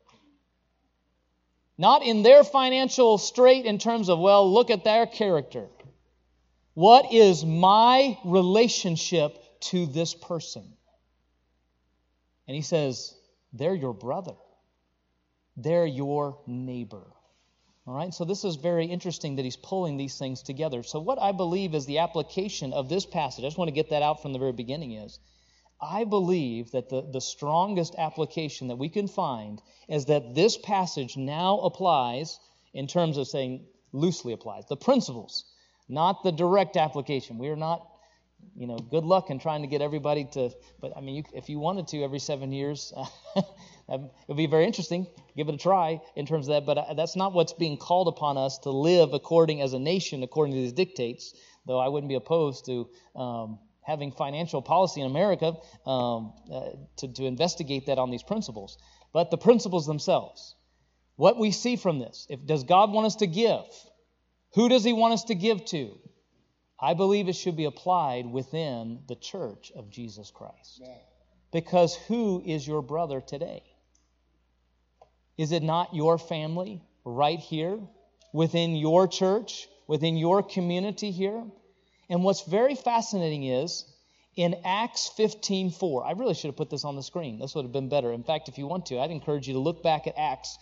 Not in their financial strait in terms of, well, look at their character. What is my relationship to this person? And he says, they're your brother. They're your neighbor. All right, so this is very interesting that he's pulling these things together. So what I believe is the application of this passage, I just want to get that out from the very beginning, is I believe that the strongest application that we can find is that this passage now applies, in terms of saying loosely applies, the principles, not the direct application. We are not, good luck in trying to get everybody to, but I mean, if you wanted to every 7 years, it would be very interesting. Give it a try in terms of that, but that's not what's being called upon us to live according as a nation, according to these dictates, though I wouldn't be opposed to having financial policy in America to investigate that on these principles. But the principles themselves, what we see from this, does God want us to give? Who does he want us to give to? I believe it should be applied within the church of Jesus Christ. Because who is your brother today? Is it not your family right here, within your church, within your community here? And what's very fascinating is, in Acts 15:4, I really should have put this on the screen. This would have been better. In fact, if you want to, I'd encourage you to look back at Acts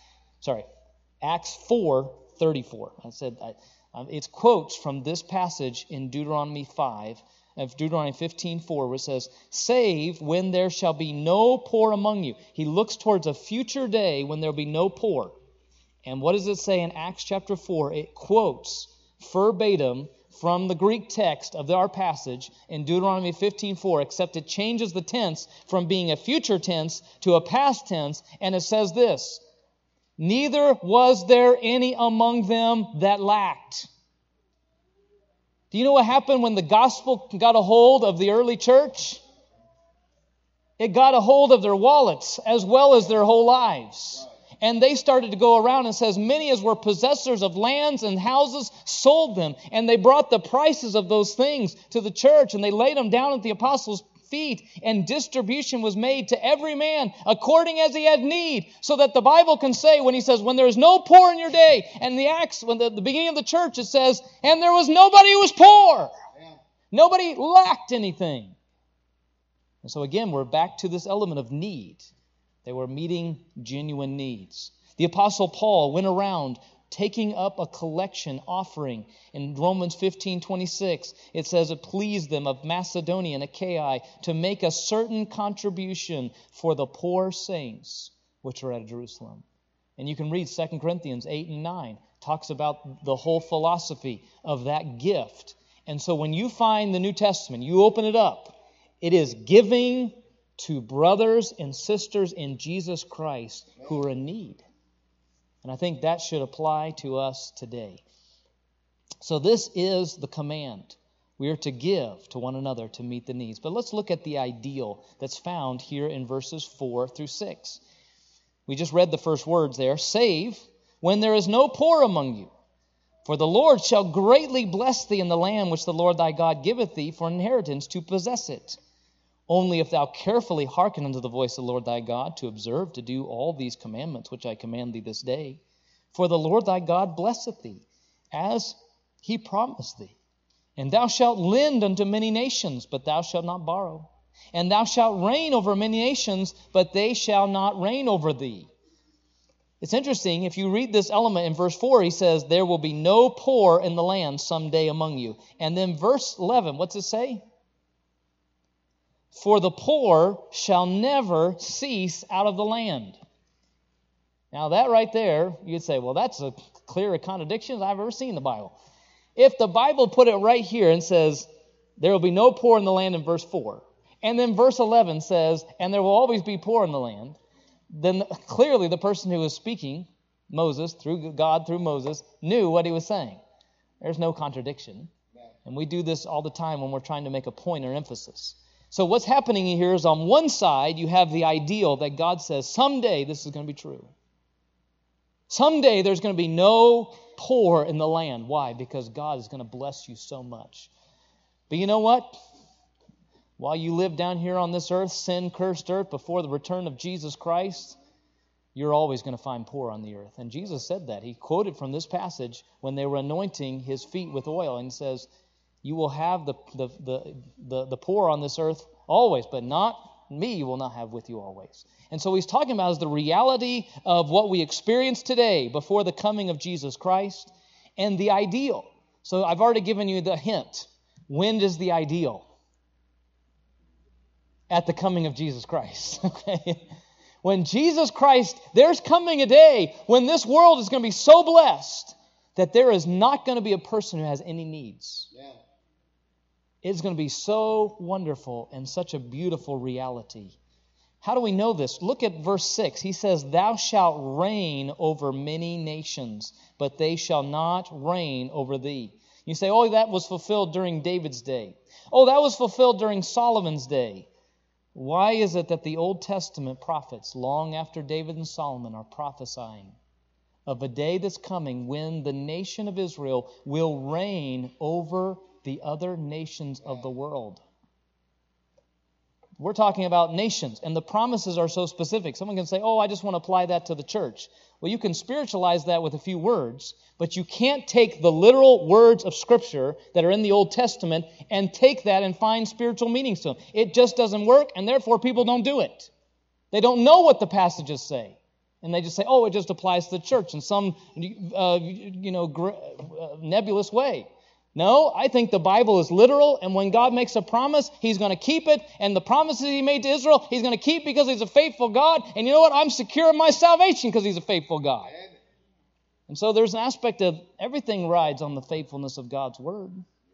4:34. I said it's quotes from this passage in Deuteronomy 15:4, where it says, "Save when there shall be no poor among you." He looks towards a future day when there will be no poor. And what does it say in Acts chapter 4? It quotes verbatim from the Greek text of our passage in Deuteronomy 15:4, except it changes the tense from being a future tense to a past tense, and it says this: "Neither was there any among them that lacked." Do you know what happened when the gospel got a hold of the early church? It got a hold of their wallets as well as their whole lives. And they started to go around and says, many as were possessors of lands and houses sold them. And they brought the prices of those things to the church, and they laid them down at the apostles' feet, and distribution was made to every man according as he had need, so that the Bible can say, when he says, when there is no poor in your day, and the Acts, when the beginning of the church, it says, and there was nobody who was poor. Yeah. Nobody lacked anything. And so again, we're back to this element of need. They were meeting genuine needs. The Apostle Paul went around taking up a collection offering. In Romans 15:26, it says it pleased them of Macedonia and Achaia to make a certain contribution for the poor saints which are at Jerusalem. And you can read 2 Corinthians 8 and 9. Talks about the whole philosophy of that gift. And so when you find the New Testament, you open it up, it is giving to brothers and sisters in Jesus Christ who are in need. And I think that should apply to us today. So this is the command. We are to give to one another to meet the needs. But let's look at the ideal that's found here in verses 4 through 6. We just read the first words there. Save when there is no poor among you. For the Lord shall greatly bless thee in the land which the Lord thy God giveth thee for an inheritance to possess it. Only if thou carefully hearken unto the voice of the Lord thy God, to observe to do all these commandments which I command thee this day. For the Lord thy God blesseth thee, as he promised thee. And thou shalt lend unto many nations, but thou shalt not borrow. And thou shalt reign over many nations, but they shall not reign over thee. It's interesting, if you read this element in verse 4, he says, there will be no poor in the land someday among you. And then verse 11, what's it say? For the poor shall never cease out of the land. Now that right there, you'd say, well, that's a clear contradiction I've ever seen in the Bible. If the Bible put it right here and says, there will be no poor in the land in verse 4, and then verse 11 says, and there will always be poor in the land, then clearly the person who was speaking, Moses, through God, through Moses, knew what he was saying. There's no contradiction. And we do this all the time when we're trying to make a point or emphasis. So what's happening here is on one side, you have the ideal that God says, someday this is going to be true. Someday there's going to be no poor in the land. Why? Because God is going to bless you so much. But you know what? While you live down here on this earth, sin-cursed earth, before the return of Jesus Christ, you're always going to find poor on the earth. And Jesus said that. He quoted from this passage when they were anointing his feet with oil, and he says, you will have the poor on this earth always, but not me you will not have with you always. And so he's talking about is the reality of what we experience today before the coming of Jesus Christ and the ideal. So I've already given you the hint. When is the ideal? At the coming of Jesus Christ. Okay? When Jesus Christ, there's coming a day when this world is going to be so blessed that there is not going to be a person who has any needs. Yeah. It's going to be so wonderful and such a beautiful reality. How do we know this? Look at verse 6. He says, "Thou shalt reign over many nations, but they shall not reign over thee." You say, oh, that was fulfilled during David's day. Oh, that was fulfilled during Solomon's day. Why is it that the Old Testament prophets, long after David and Solomon, are prophesying of a day that's coming when the nation of Israel will reign over the other nations of the world? We're talking about nations, and the promises are so specific. Someone can say, oh, I just want to apply that to the church. Well, you can spiritualize that with a few words, but you can't take the literal words of Scripture that are in the Old Testament and take that and find spiritual meanings to them. It just doesn't work, and therefore people don't do it. They don't know what the passages say, and they just say, oh, it just applies to the church in some nebulous way. No, I think the Bible is literal, and when God makes a promise, He's going to keep it, and the promises He made to Israel, He's going to keep because He's a faithful God, and you know what? I'm secure in my salvation because He's a faithful God. And so there's an aspect of everything rides on the faithfulness of God's Word.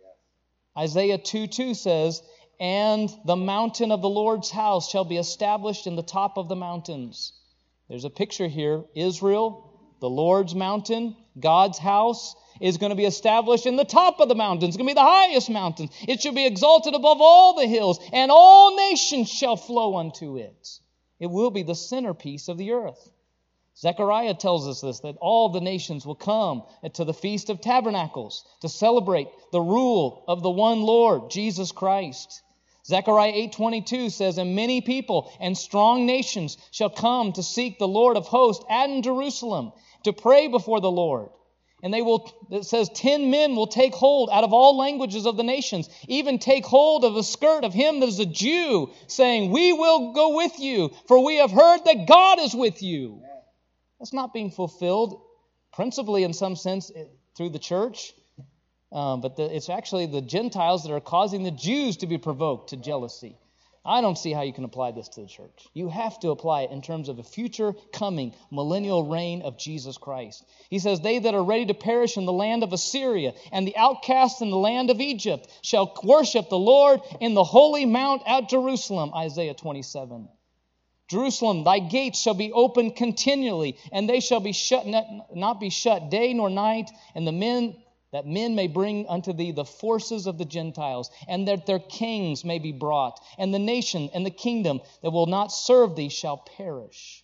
Isaiah 2:2 says, "And the mountain of the Lord's house shall be established in the top of the mountains." There's a picture here. Israel, the Lord's mountain, God's house, is going to be established in the top of the mountains. It's going to be the highest mountain. It shall be exalted above all the hills, and all nations shall flow unto it. It will be the centerpiece of the earth. Zechariah tells us this, that all the nations will come to the Feast of Tabernacles to celebrate the rule of the one Lord, Jesus Christ. Zechariah 8:22 says, "And many people and strong nations shall come to seek the Lord of hosts at Jerusalem, to pray before the Lord. And it says, 10 men will take hold out of all languages of the nations, even take hold of the skirt of him that is a Jew, saying, we will go with you, for we have heard that God is with you." That's not being fulfilled, principally in some sense, through the church. But it's actually the Gentiles that are causing the Jews to be provoked to jealousy. I don't see how you can apply this to the church. You have to apply it in terms of a future coming millennial reign of Jesus Christ. He says, "They that are ready to perish in the land of Assyria and the outcasts in the land of Egypt shall worship the Lord in the holy mount at Jerusalem." Isaiah 27. "Jerusalem, thy gates shall be open continually, and they shall be not be shut day nor night, and that men may bring unto thee the forces of the Gentiles, and that their kings may be brought, and the nation and the kingdom that will not serve thee shall perish."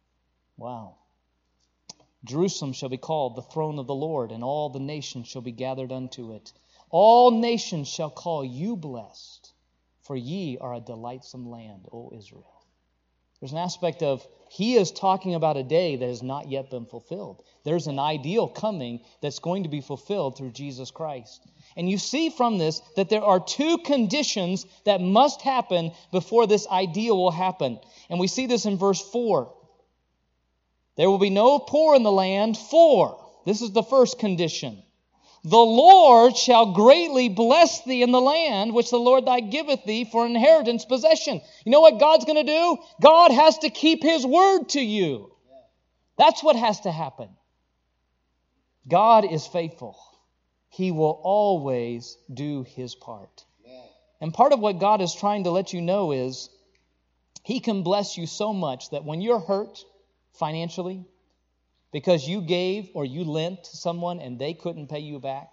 Wow. "Jerusalem shall be called the throne of the Lord, and all the nations shall be gathered unto it. All nations shall call you blessed, for ye are a delightsome land, O Israel." There's an aspect of, he is talking about a day that has not yet been fulfilled. There's an ideal coming that's going to be fulfilled through Jesus Christ. And you see from this that there are two conditions that must happen before this ideal will happen. And we see this in verse 4. "There will be no poor in the land, for," this is the first condition, "the Lord shall greatly bless thee in the land which the Lord thy giveth thee for an inheritance possession." You know what God's going to do? God has to keep His word to you. That's what has to happen. God is faithful. He will always do His part. And part of what God is trying to let you know is He can bless you so much that when you're hurt financially, because you gave or you lent to someone and they couldn't pay you back,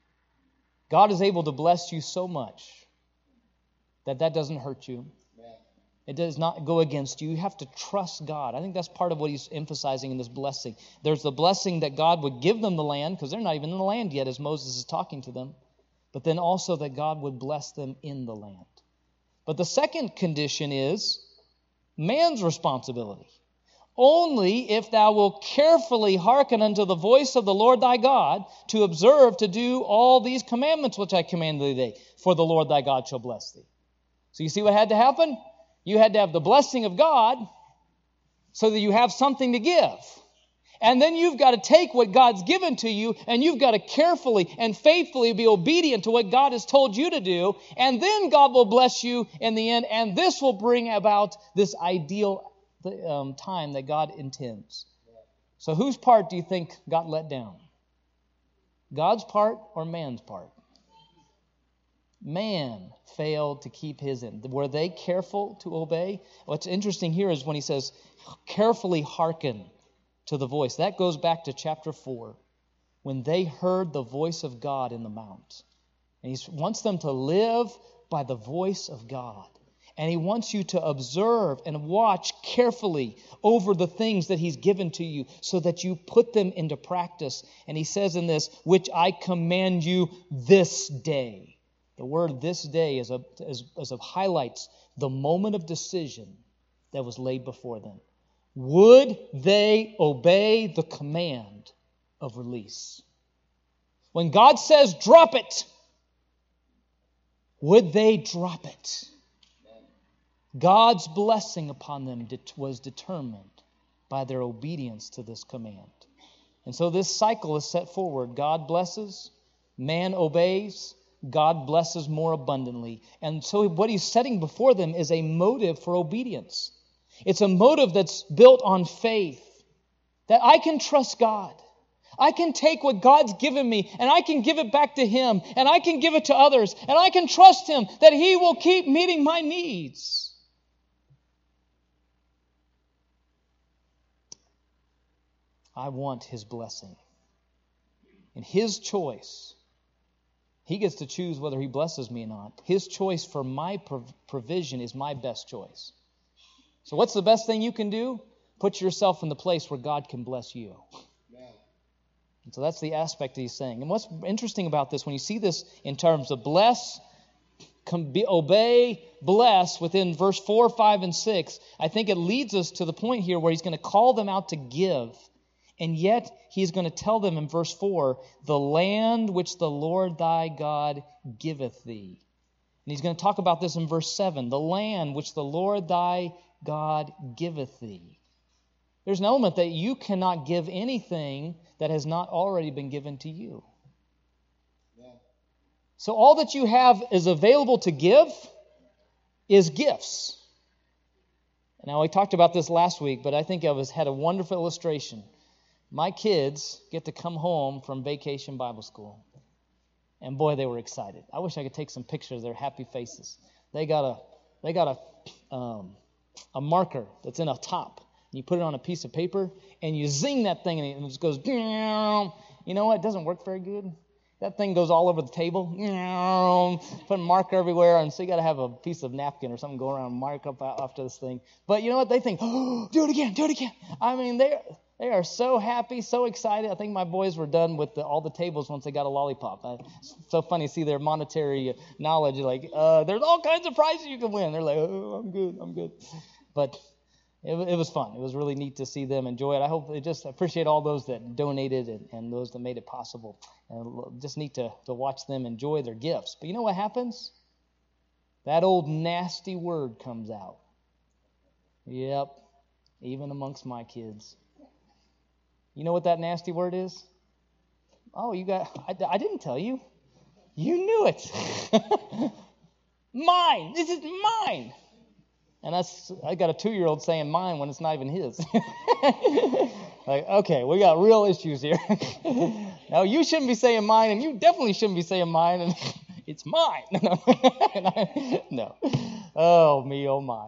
God is able to bless you so much that doesn't hurt you. It does not go against you. You have to trust God. I think that's part of what He's emphasizing in this blessing. There's the blessing that God would give them the land, because they're not even in the land yet as Moses is talking to them. But then also that God would bless them in the land. But the second condition is man's responsibility. "Only if thou wilt carefully hearken unto the voice of the Lord thy God, to observe to do all these commandments which I command thee today, for the Lord thy God shall bless thee." So you see what had to happen? You had to have the blessing of God so that you have something to give. And then you've got to take what God's given to you, and you've got to carefully and faithfully be obedient to what God has told you to do. And then God will bless you in the end, and this will bring about this ideal time that God intends. So whose part do you think got let down? God's part or man's part? Man failed to keep his end. Were they careful to obey? What's interesting here is when he says, carefully hearken to the voice. That goes back to chapter 4, when they heard the voice of God in the mount. And he wants them to live by the voice of God. And he wants you to observe and watch carefully over the things that he's given to you so that you put them into practice. And he says in this, which I command you this day. The word this day highlights the moment of decision that was laid before them. Would they obey the command of release? When God says drop it, would they drop it? God's blessing upon them was determined by their obedience to this command. And so this cycle is set forward. God blesses, man obeys, God blesses more abundantly. And so what he's setting before them is a motive for obedience. It's a motive that's built on faith, that I can trust God. I can take what God's given me and I can give it back to Him, and I can give it to others, and I can trust Him that He will keep meeting my needs. I want His blessing. And His choice, He gets to choose whether He blesses me or not. His choice for my provision is my best choice. So what's the best thing you can do? Put yourself in the place where God can bless you. And so that's the aspect he's saying. And what's interesting about this, when you see this in terms of bless, obey, bless, within verse 4, 5, and 6, I think it leads us to the point here where he's going to call them out to give. And yet he's going to tell them in verse 4, the land which the Lord thy God giveth thee. And he's going to talk about this in verse 7, the land which the Lord thy God giveth thee. There's an element that you cannot give anything that has not already been given to you. So all that you have is available to give is gifts. Now, we talked about this last week, but I think I had a wonderful illustration. My kids get to come home from Vacation Bible School. And boy, they were excited. I wish I could take some pictures of their happy faces. They got a marker that's in a top. You put it on a piece of paper, and you zing that thing, and it just goes, you know what? It doesn't work very good. That thing goes all over the table. Put a marker everywhere, and so you got to have a piece of napkin or something go around and mark up after this thing. But you know what? They think, oh, do it again. I mean, they are so happy, so excited. I think my boys were done with all the tables once they got a lollipop. It's so funny to see their monetary knowledge. Like, there's all kinds of prizes you can win. They're like, oh, I'm good. But it was fun. It was really neat to see them enjoy it. I just appreciate all those that donated and those that made it possible. And just neat to watch them enjoy their gifts. But you know what happens? That old nasty word comes out. Yep, even amongst my kids. You know what that nasty word is? Oh, I didn't tell you. You knew it. Mine. This is mine. And I got a 2-year-old saying mine when it's not even his. Like, okay, we got real issues here. No, you shouldn't be saying mine, and you definitely shouldn't be saying mine, and it's mine. No. Oh, me, oh, my.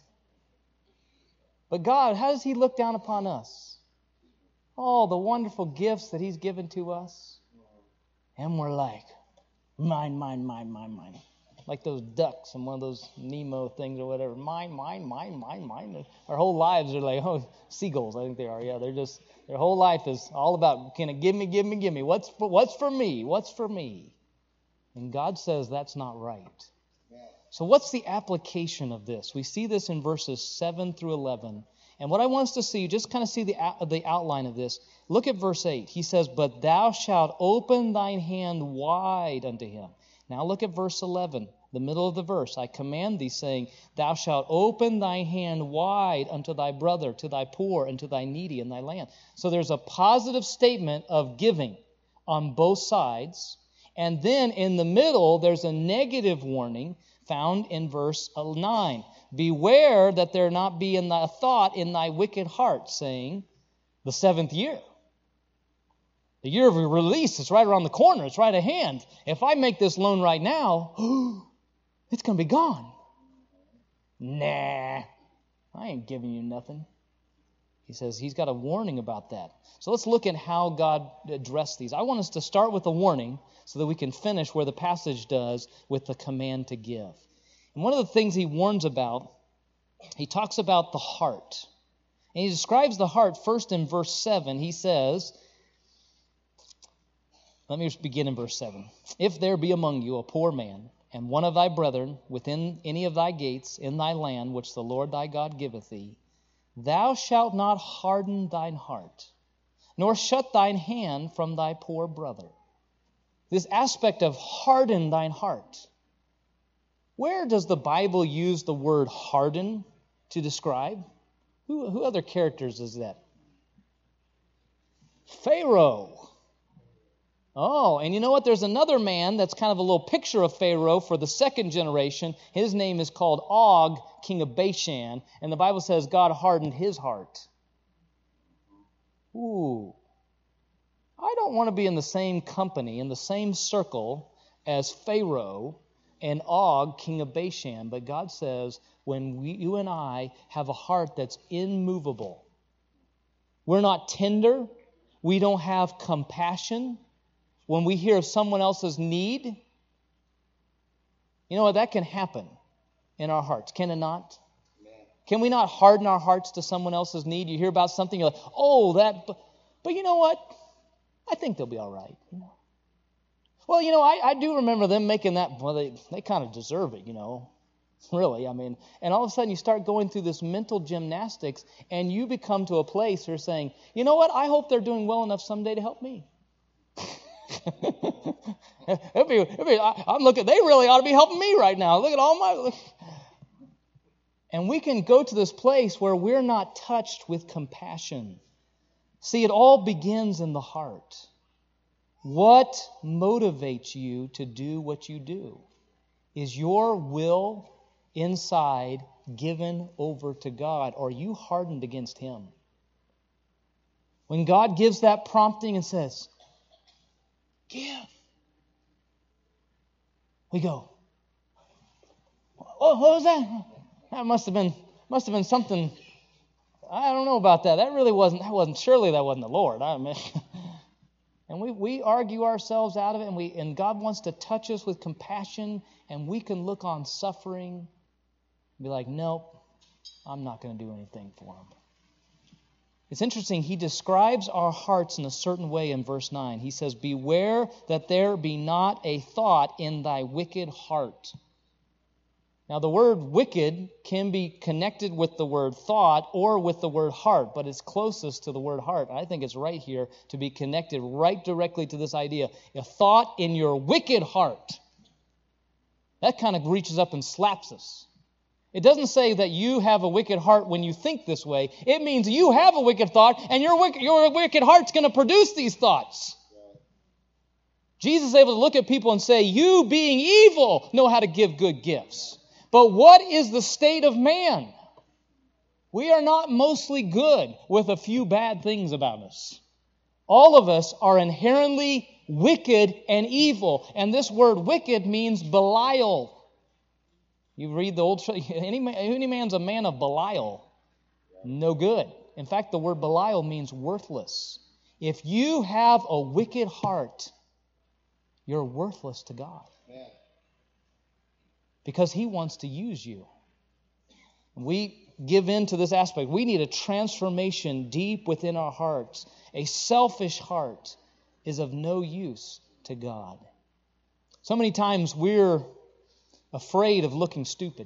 But God, how does He look down upon us? Oh, the wonderful gifts that He's given to us. And we're like, mine. Like those ducks in one of those Nemo things or whatever. Mine. Our whole lives are like, seagulls, I think they are. Yeah, their whole life is all about, can it give me? What's for me? And God says that's not right. So what's the application of this? We see this in verses 7 through 11. And what I want us to see, just kind of see the outline of this. Look at verse 8. He says, but thou shalt open thine hand wide unto him. Now look at verse 11. the middle of the verse, I command thee, saying, Thou shalt open thy hand wide unto thy brother, to thy poor, and to thy needy in thy land. So there's a positive statement of giving on both sides. And then in the middle, there's a negative warning found in verse 9. Beware that there not be in thy thought in thy wicked heart, saying, the 7th year. The year of release is right around the corner. It's right at hand. If I make this loan right now, it's going to be gone. Nah, I ain't giving you nothing. He says he's got a warning about that. So let's look at how God addressed these. I want us to start with a warning so that we can finish where the passage does with the command to give. And one of the things he warns about, he talks about the heart. And he describes the heart first in verse 7. He says, let me just begin in verse 7. If there be among you a poor man, and one of thy brethren within any of thy gates in thy land, which the Lord thy God giveth thee, thou shalt not harden thine heart, nor shut thine hand from thy poor brother. This aspect of harden thine heart. Where does the Bible use the word harden to describe? Who other characters is that? Pharaoh. Oh, and you know what? There's another man that's kind of a little picture of Pharaoh for the second generation. His name is called Og, king of Bashan. And the Bible says God hardened his heart. Ooh. I don't want to be in the same company, in the same circle as Pharaoh and Og, king of Bashan. But God says when you and I have a heart that's immovable, we're not tender, we don't have compassion. When we hear of someone else's need, you know what? That can happen in our hearts, can it not? Can we not harden our hearts to someone else's need? You hear about something, you're like, oh, that, but you know what? I think they'll be all right. Well, you know, I do remember them making that, well, they kind of deserve it, you know, really. I mean, and all of a sudden you start going through this mental gymnastics and you become to a place where you're saying, you know what? I hope they're doing well enough someday to help me. I'm looking, they really ought to be helping me right now. Look at all my... And we can go to this place where we're not touched with compassion. See, it all begins in the heart. What motivates you to do what you do? Is your will inside given over to God, or are you hardened against Him? When God gives that prompting and says, give, we go, oh, what was that? That must have been something. I don't know about that. Surely that wasn't the Lord. I mean, and we argue ourselves out of it, and God wants to touch us with compassion, and we can look on suffering and be like, nope, I'm not going to do anything for him. It's interesting, he describes our hearts in a certain way in verse 9. He says, beware that there be not a thought in thy wicked heart. Now, the word wicked can be connected with the word thought or with the word heart, but it's closest to the word heart. I think it's right here to be connected right directly to this idea. A thought in your wicked heart. That kind of reaches up and slaps us. It doesn't say that you have a wicked heart when you think this way. It means you have a wicked thought, and your wicked heart's going to produce these thoughts. Jesus is able to look at people and say, you being evil know how to give good gifts. But what is the state of man? We are not mostly good with a few bad things about us. All of us are inherently wicked and evil. And this word wicked means Belial. You read the old, any man's a man of Belial. No good. In fact, the word Belial means worthless. If you have a wicked heart, you're worthless to God. Because He wants to use you. We give in to this aspect. We need a transformation deep within our hearts. A selfish heart is of no use to God. So many times we're afraid of looking stupid.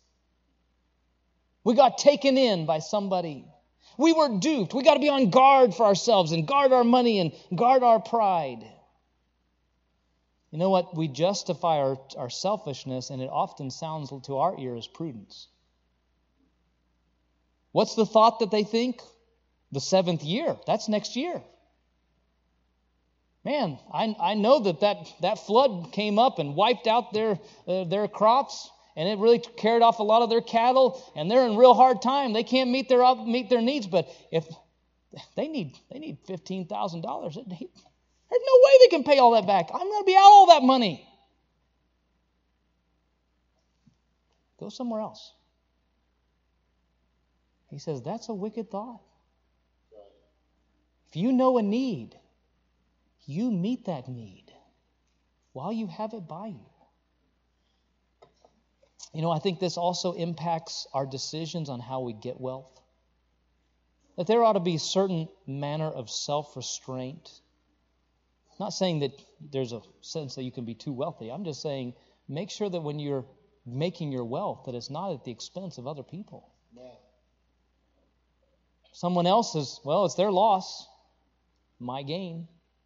We got taken in by somebody. We were duped. We got to be on guard for ourselves and guard our money and guard our pride. You know what? We justify our selfishness, and it often sounds to our ear as prudence. What's the thought that they think? The 7th year. That's next year. Man, I know that flood came up and wiped out their crops, and it really carried off a lot of their cattle, and they're in real hard time. They can't meet their needs, but if they need $15,000, there's no way they can pay all that back. I'm going to be out all that money. Go somewhere else. He says, that's a wicked thought. If you know a need, you meet that need while you have it by you. You know, I think this also impacts our decisions on how we get wealth. That there ought to be a certain manner of self-restraint. I'm not saying that there's a sense that you can be too wealthy. I'm just saying make sure that when you're making your wealth, that it's not at the expense of other people. Yeah. Someone else's, well, it's their loss, my gain.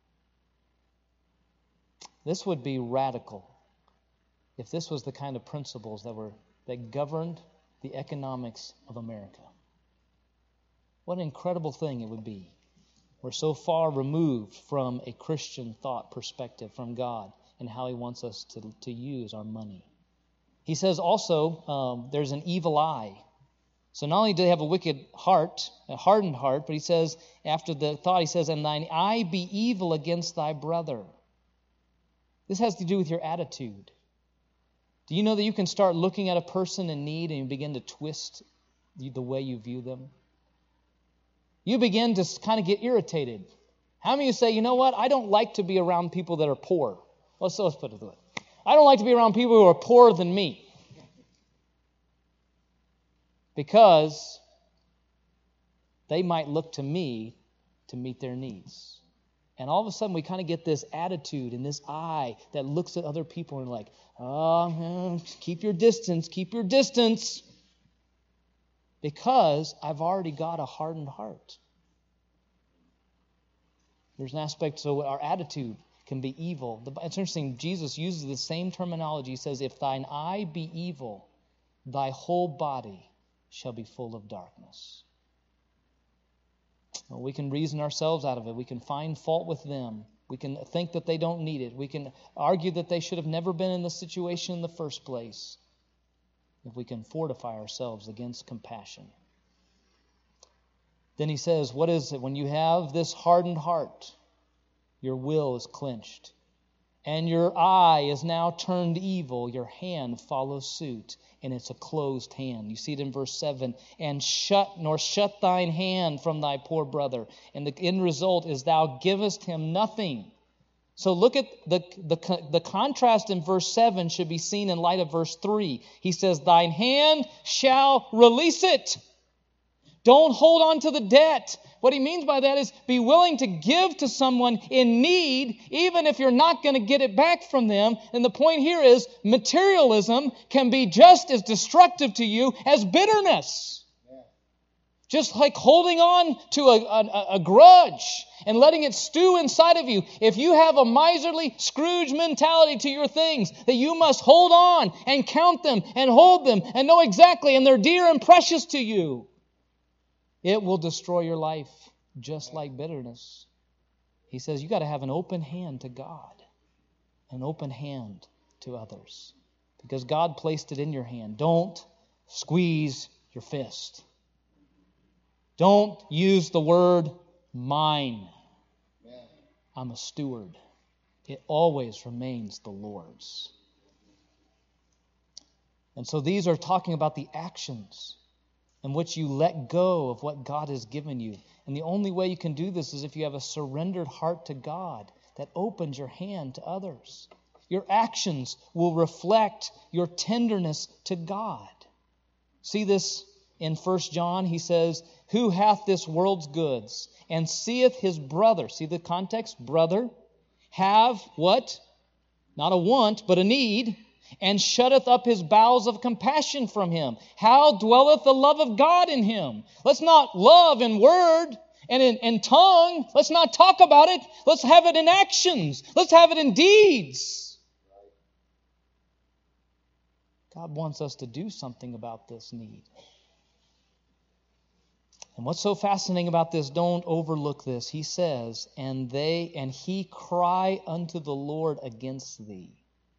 This would be radical if this was the kind of principles that governed the economics of America. What an incredible thing it would be. We're so far removed from a Christian thought perspective from God and how He wants us to use our money. He says also there's an evil eye. So not only do they have a wicked heart, a hardened heart, but he says, after the thought, he says, and thine eye be evil against thy brother. This has to do with your attitude. Do you know that you can start looking at a person in need and you begin to twist the way you view them? You begin to kind of get irritated. How many of you say, you know what, I don't like to be around people that are poor. Let's put it this way. I don't like to be around people who are poorer than me. Because they might look to me to meet their needs. And all of a sudden we kind of get this attitude and this eye that looks at other people and like, oh, keep your distance. Because I've already got a hardened heart. There's an aspect, so our attitude can be evil. It's interesting, Jesus uses the same terminology. He says, if thine eye be evil, thy whole body shall be full of darkness. Well, we can reason ourselves out of it. We can find fault with them. We can think that they don't need it. We can argue that they should have never been in this situation in the first place. If we can fortify ourselves against compassion. Then he says, what is it? When you have this hardened heart, your will is clenched, and your eye is now turned evil, your hand follows suit, and it's a closed hand. You see it in verse 7. And shut thine hand from thy poor brother. And the end result is thou givest him nothing. So look at the contrast in verse 7 should be seen in light of verse 3. He says, thine hand shall release it. Don't hold on to the debt. What he means by that is be willing to give to someone in need, even if you're not going to get it back from them. And the point here is materialism can be just as destructive to you as bitterness. Just like holding on to a grudge and letting it stew inside of you. If you have a miserly Scrooge mentality to your things, that you must hold on and count them and hold them and know exactly, and they're dear and precious to you, it will destroy your life just like bitterness. He says you got to have an open hand to God, an open hand to others, because God placed it in your hand. Don't squeeze your fist. Don't use the word mine. I'm a steward. It always remains the Lord's. And so these are talking about the actions in which you let go of what God has given you. And the only way you can do this is if you have a surrendered heart to God that opens your hand to others. Your actions will reflect your tenderness to God. See this in 1 John, he says, who hath this world's goods, and seeth his brother, see the context, brother, have what? Not a want, but a need, and shutteth up his bowels of compassion from him. How dwelleth the love of God in him? Let's not love in word and in tongue. Let's not talk about it. Let's have it in actions. Let's have it in deeds. God wants us to do something about this need. And what's so fascinating about this, don't overlook this. He says, and he cry unto the Lord against thee.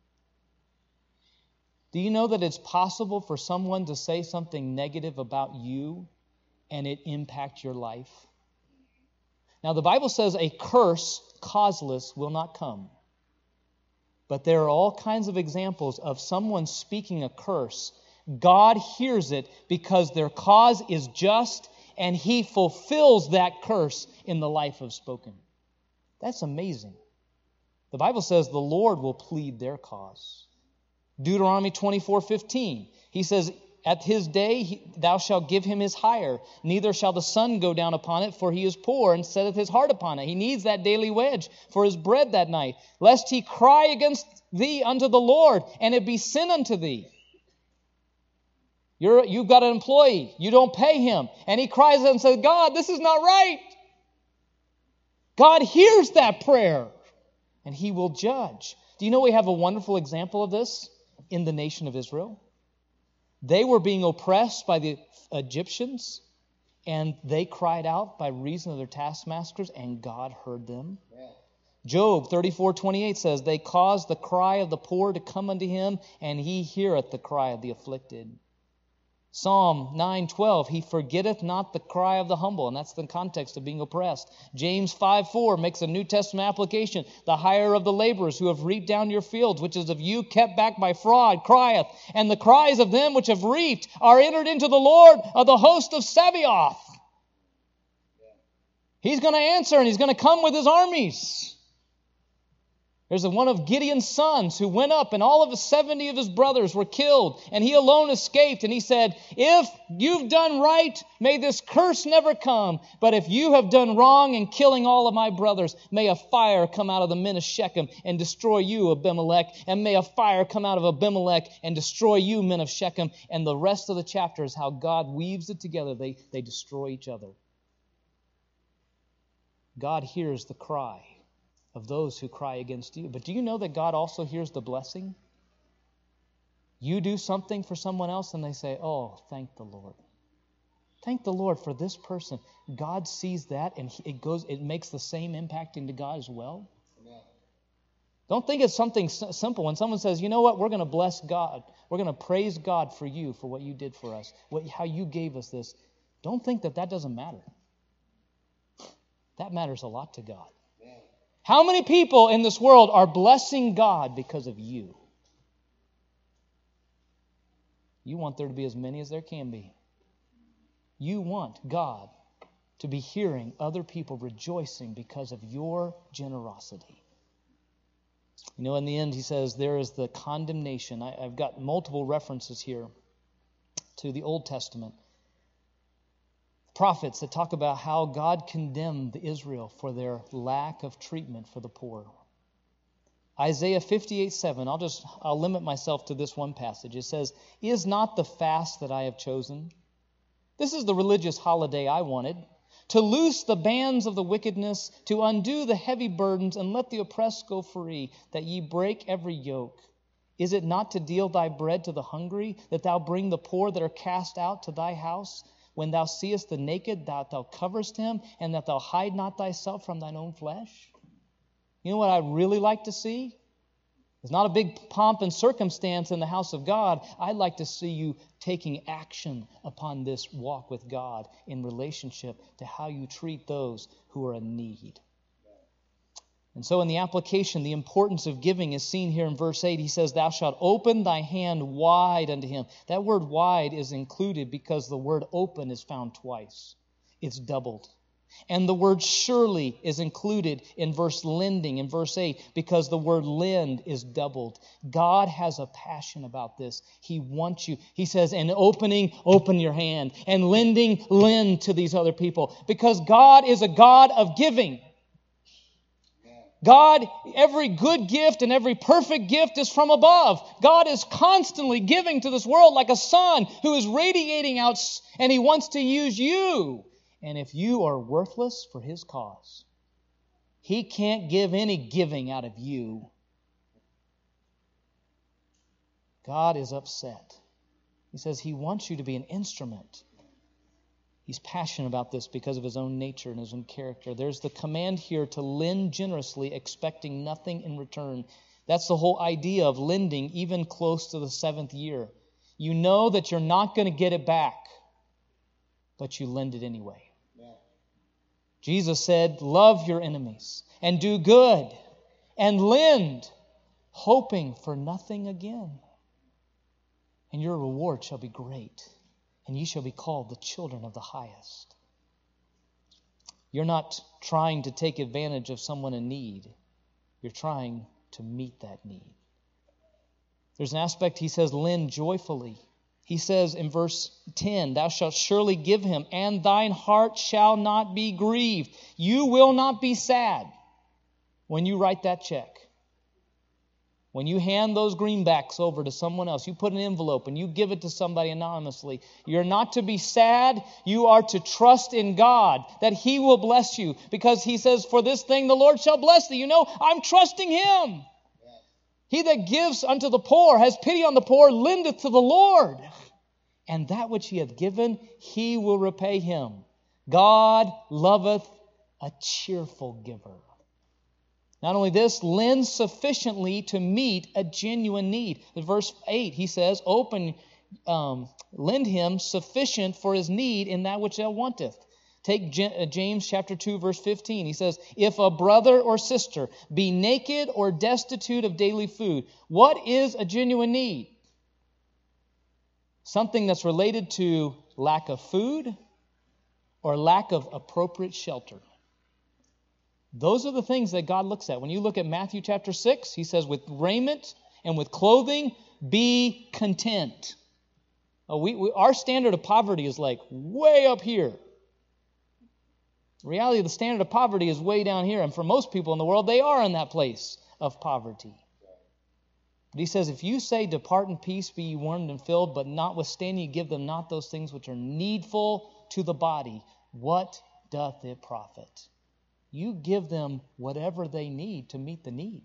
Do you know that it's possible for someone to say something negative about you and it impact your life? Now, the Bible says a curse causeless will not come. But there are all kinds of examples of someone speaking a curse. God hears it because their cause is just, and He fulfills that curse in the life of spoken. That's amazing. The Bible says the Lord will plead their cause. Deuteronomy 24:15. He says, at his day thou shalt give him his hire, neither shall the sun go down upon it, for he is poor, and setteth his heart upon it. He needs that daily wedge for his bread that night, lest he cry against thee unto the Lord, and it be sin unto thee. You've got an employee, you don't pay him, and he cries out and says, God, this is not right. God hears that prayer, and He will judge. Do you know we have a wonderful example of this in the nation of Israel? They were being oppressed by the Egyptians, and they cried out by reason of their taskmasters, and God heard them. Yeah. Job 34:28 says, they caused the cry of the poor to come unto Him, and He heareth the cry of the afflicted. Psalm 9:12, He forgetteth not the cry of the humble, and that's the context of being oppressed. James 5:4 makes a New Testament application. The hire of the laborers who have reaped down your fields, which is of you kept back by fraud, crieth, and the cries of them which have reaped are entered into the Lord of the host of Sabaoth. He's going to answer, and He's going to come with His armies. There's one of Gideon's sons who went up, and all of 70 of his brothers were killed, and he alone escaped. And he said, if you've done right, may this curse never come. But if you have done wrong in killing all of my brothers, may a fire come out of the men of Shechem and destroy you, Abimelech. And may a fire come out of Abimelech and destroy you, men of Shechem. And the rest of the chapter is how God weaves it together. They destroy each other. God hears the cry of those who cry against you. But do you know that God also hears the blessing? You do something for someone else and they say, oh, thank the Lord. Thank the Lord for this person. God sees that and it makes the same impact into God as well. Amen. Don't think it's something simple. When someone says, you know what, we're going to bless God. We're going to praise God for you, for what you did for us, how you gave us this. Don't think that doesn't matter. That matters a lot to God. How many people in this world are blessing God because of you? You want there to be as many as there can be. You want God to be hearing other people rejoicing because of your generosity. You know, in the end, He says, there is the condemnation. I've got multiple references here to the Old Testament. Prophets that talk about how God condemned Israel for their lack of treatment for the poor. Isaiah 58:7. I'll limit myself to this one passage. It says, is not the fast that I have chosen? This is the religious holiday I wanted. To loose the bands of the wickedness, to undo the heavy burdens, and let the oppressed go free, that ye break every yoke. Is it not to deal thy bread to the hungry, that thou bring the poor that are cast out to thy house? When thou seest the naked, thou coverest him, and that thou hide not thyself from thine own flesh. You know what I'd really like to see? It's not a big pomp and circumstance in the house of God. I'd like to see you taking action upon this walk with God in relationship to how you treat those who are in need. And so in the application, the importance of giving is seen here in verse 8. He says, thou shalt open thy hand wide unto him. That word wide is included because the word open is found twice. It's doubled. And the word surely is included in verse lending in verse 8 because the word lend is doubled. God has a passion about this. He wants you. He says, in opening, open your hand. And lending, lend to these other people. Because God is a God of giving. God, every good gift and every perfect gift is from above. God is constantly giving to this world like a sun who is radiating out, and He wants to use you. And if you are worthless for His cause, He can't give any giving out of you. God is upset. He says He wants you to be an instrument. He's passionate about this because of His own nature and His own character. There's the command here to lend generously, expecting nothing in return. That's the whole idea of lending, even close to the 7th year. You know that you're not going to get it back, but you lend it anyway. Yeah. Jesus said, love your enemies and do good and lend, hoping for nothing again. And your reward shall be great, and ye shall be called the children of the highest. You're not trying to take advantage of someone in need. You're trying to meet that need. There's an aspect, he says, lend joyfully. He says in verse 10, thou shalt surely give him, and thine heart shall not be grieved. You will not be sad when you write that check. When you hand those greenbacks over to someone else, you put an envelope and you give it to somebody anonymously, you're not to be sad. You are to trust in God that He will bless you, because He says, for this thing the Lord shall bless thee. You know, I'm trusting Him. He that gives unto the poor, has pity on the poor, lendeth to the Lord. And that which He hath given, He will repay him. God loveth a cheerful giver. Not only this, lend sufficiently to meet a genuine need. In verse 8, he says, lend him sufficient for his need in that which thou wanteth. Take James chapter 2, verse 15. He says, if a brother or sister be naked or destitute of daily food, what is a genuine need? Something that's related to lack of food or lack of appropriate shelter. Those are the things that God looks at. When you look at Matthew chapter 6, He says, with raiment and with clothing, be content. Our standard of poverty is like way up here. The reality, the standard of poverty is way down here. And for most people in the world, they are in that place of poverty. But He says, if you say, depart in peace, be ye warmed and filled, but notwithstanding you give them not those things which are needful to the body, what doth it profit? You give them whatever they need to meet the need.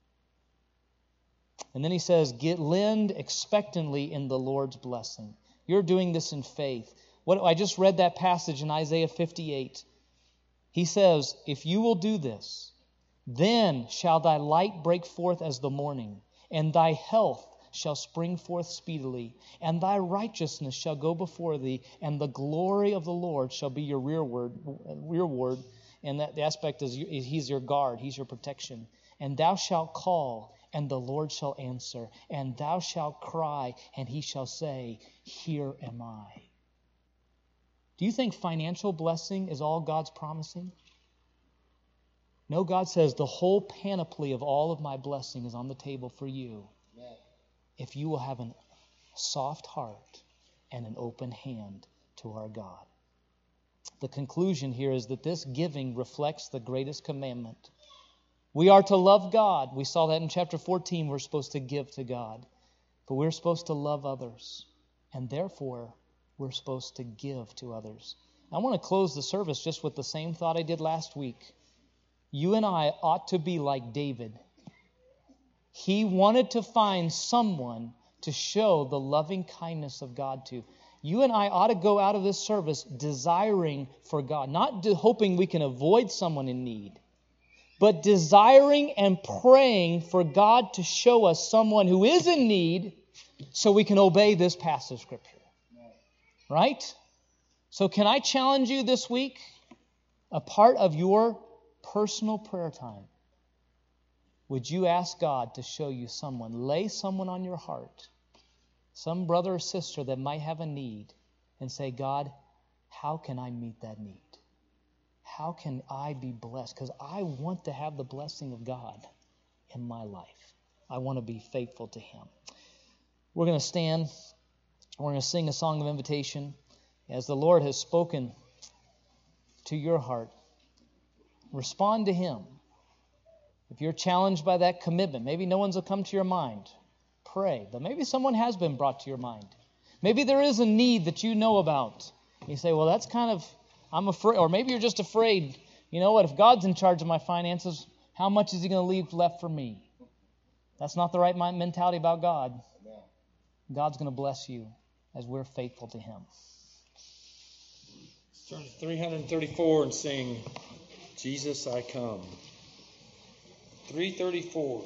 And then He says, lend expectantly in the Lord's blessing. You're doing this in faith. I just read that passage in Isaiah 58. He says, if you will do this, then shall thy light break forth as the morning, and thy health shall spring forth speedily, and thy righteousness shall go before thee, and the glory of the Lord shall be your rearward. And that the aspect is He's your guard, He's your protection. And thou shalt call, and the Lord shall answer. And thou shalt cry, and He shall say, here am I. Do you think financial blessing is all God's promising? No, God says the whole panoply of all of my blessing is on the table for you. If you will have a soft heart and an open hand to our God. The conclusion here is that this giving reflects the greatest commandment. We are to love God. We saw that in chapter 14. We're supposed to give to God. But we're supposed to love others. And therefore, we're supposed to give to others. I want to close the service just with the same thought I did last week. You and I ought to be like David. He wanted to find someone to show the loving kindness of God to. You and I ought to go out of this service desiring for God, not hoping we can avoid someone in need, but desiring and praying for God to show us someone who is in need so we can obey this passage of Scripture. Right? So can I challenge you this week? A part of your personal prayer time, would you ask God to show you someone, lay someone on your heart, some brother or sister that might have a need, and say, God, how can I meet that need? How can I be blessed? Because I want to have the blessing of God in my life. I want to be faithful to Him. We're going to stand. We're going to sing a song of invitation. As the Lord has spoken to your heart, respond to Him. If you're challenged by that commitment, maybe no one's will come to your mind. Pray. But maybe someone has been brought to your mind. Maybe there is a need that you know about. You say, well, that's kind of, I'm afraid. Or maybe you're just afraid. You know what? If God's in charge of my finances, how much is He going to leave left for me? That's not the right mentality about God. God's going to bless you as we're faithful to Him. Let's turn to 334 and sing, Jesus, I Come. 334.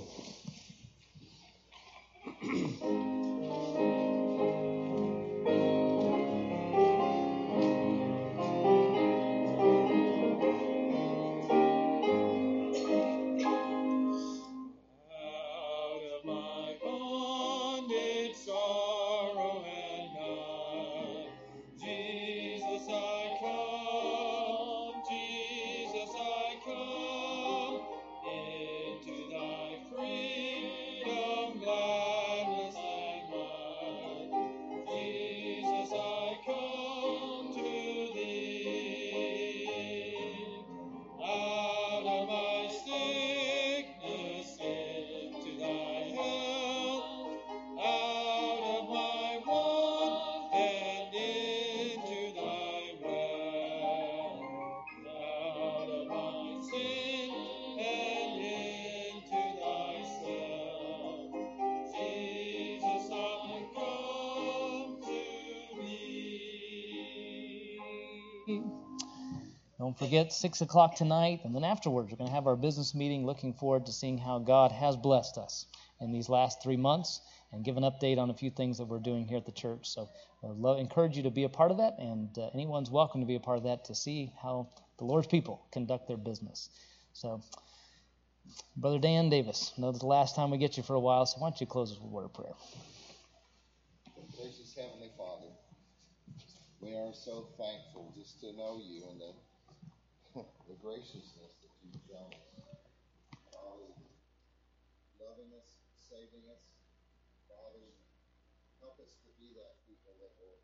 Don't forget, 6 o'clock tonight, and then afterwards, we're going to have our business meeting, looking forward to seeing how God has blessed us in these last 3 months and give an update on a few things that we're doing here at the church. So I encourage you to be a part of that, and anyone's welcome to be a part of that to see how the Lord's people conduct their business. So, Brother Dan Davis, I know it's the last time we get you for a while, so why don't you close us with a word of prayer. Gracious Heavenly Father, we are so thankful just to know you and the graciousness that you've shown us. Father, loving us, saving us. Father, help us to be that people that will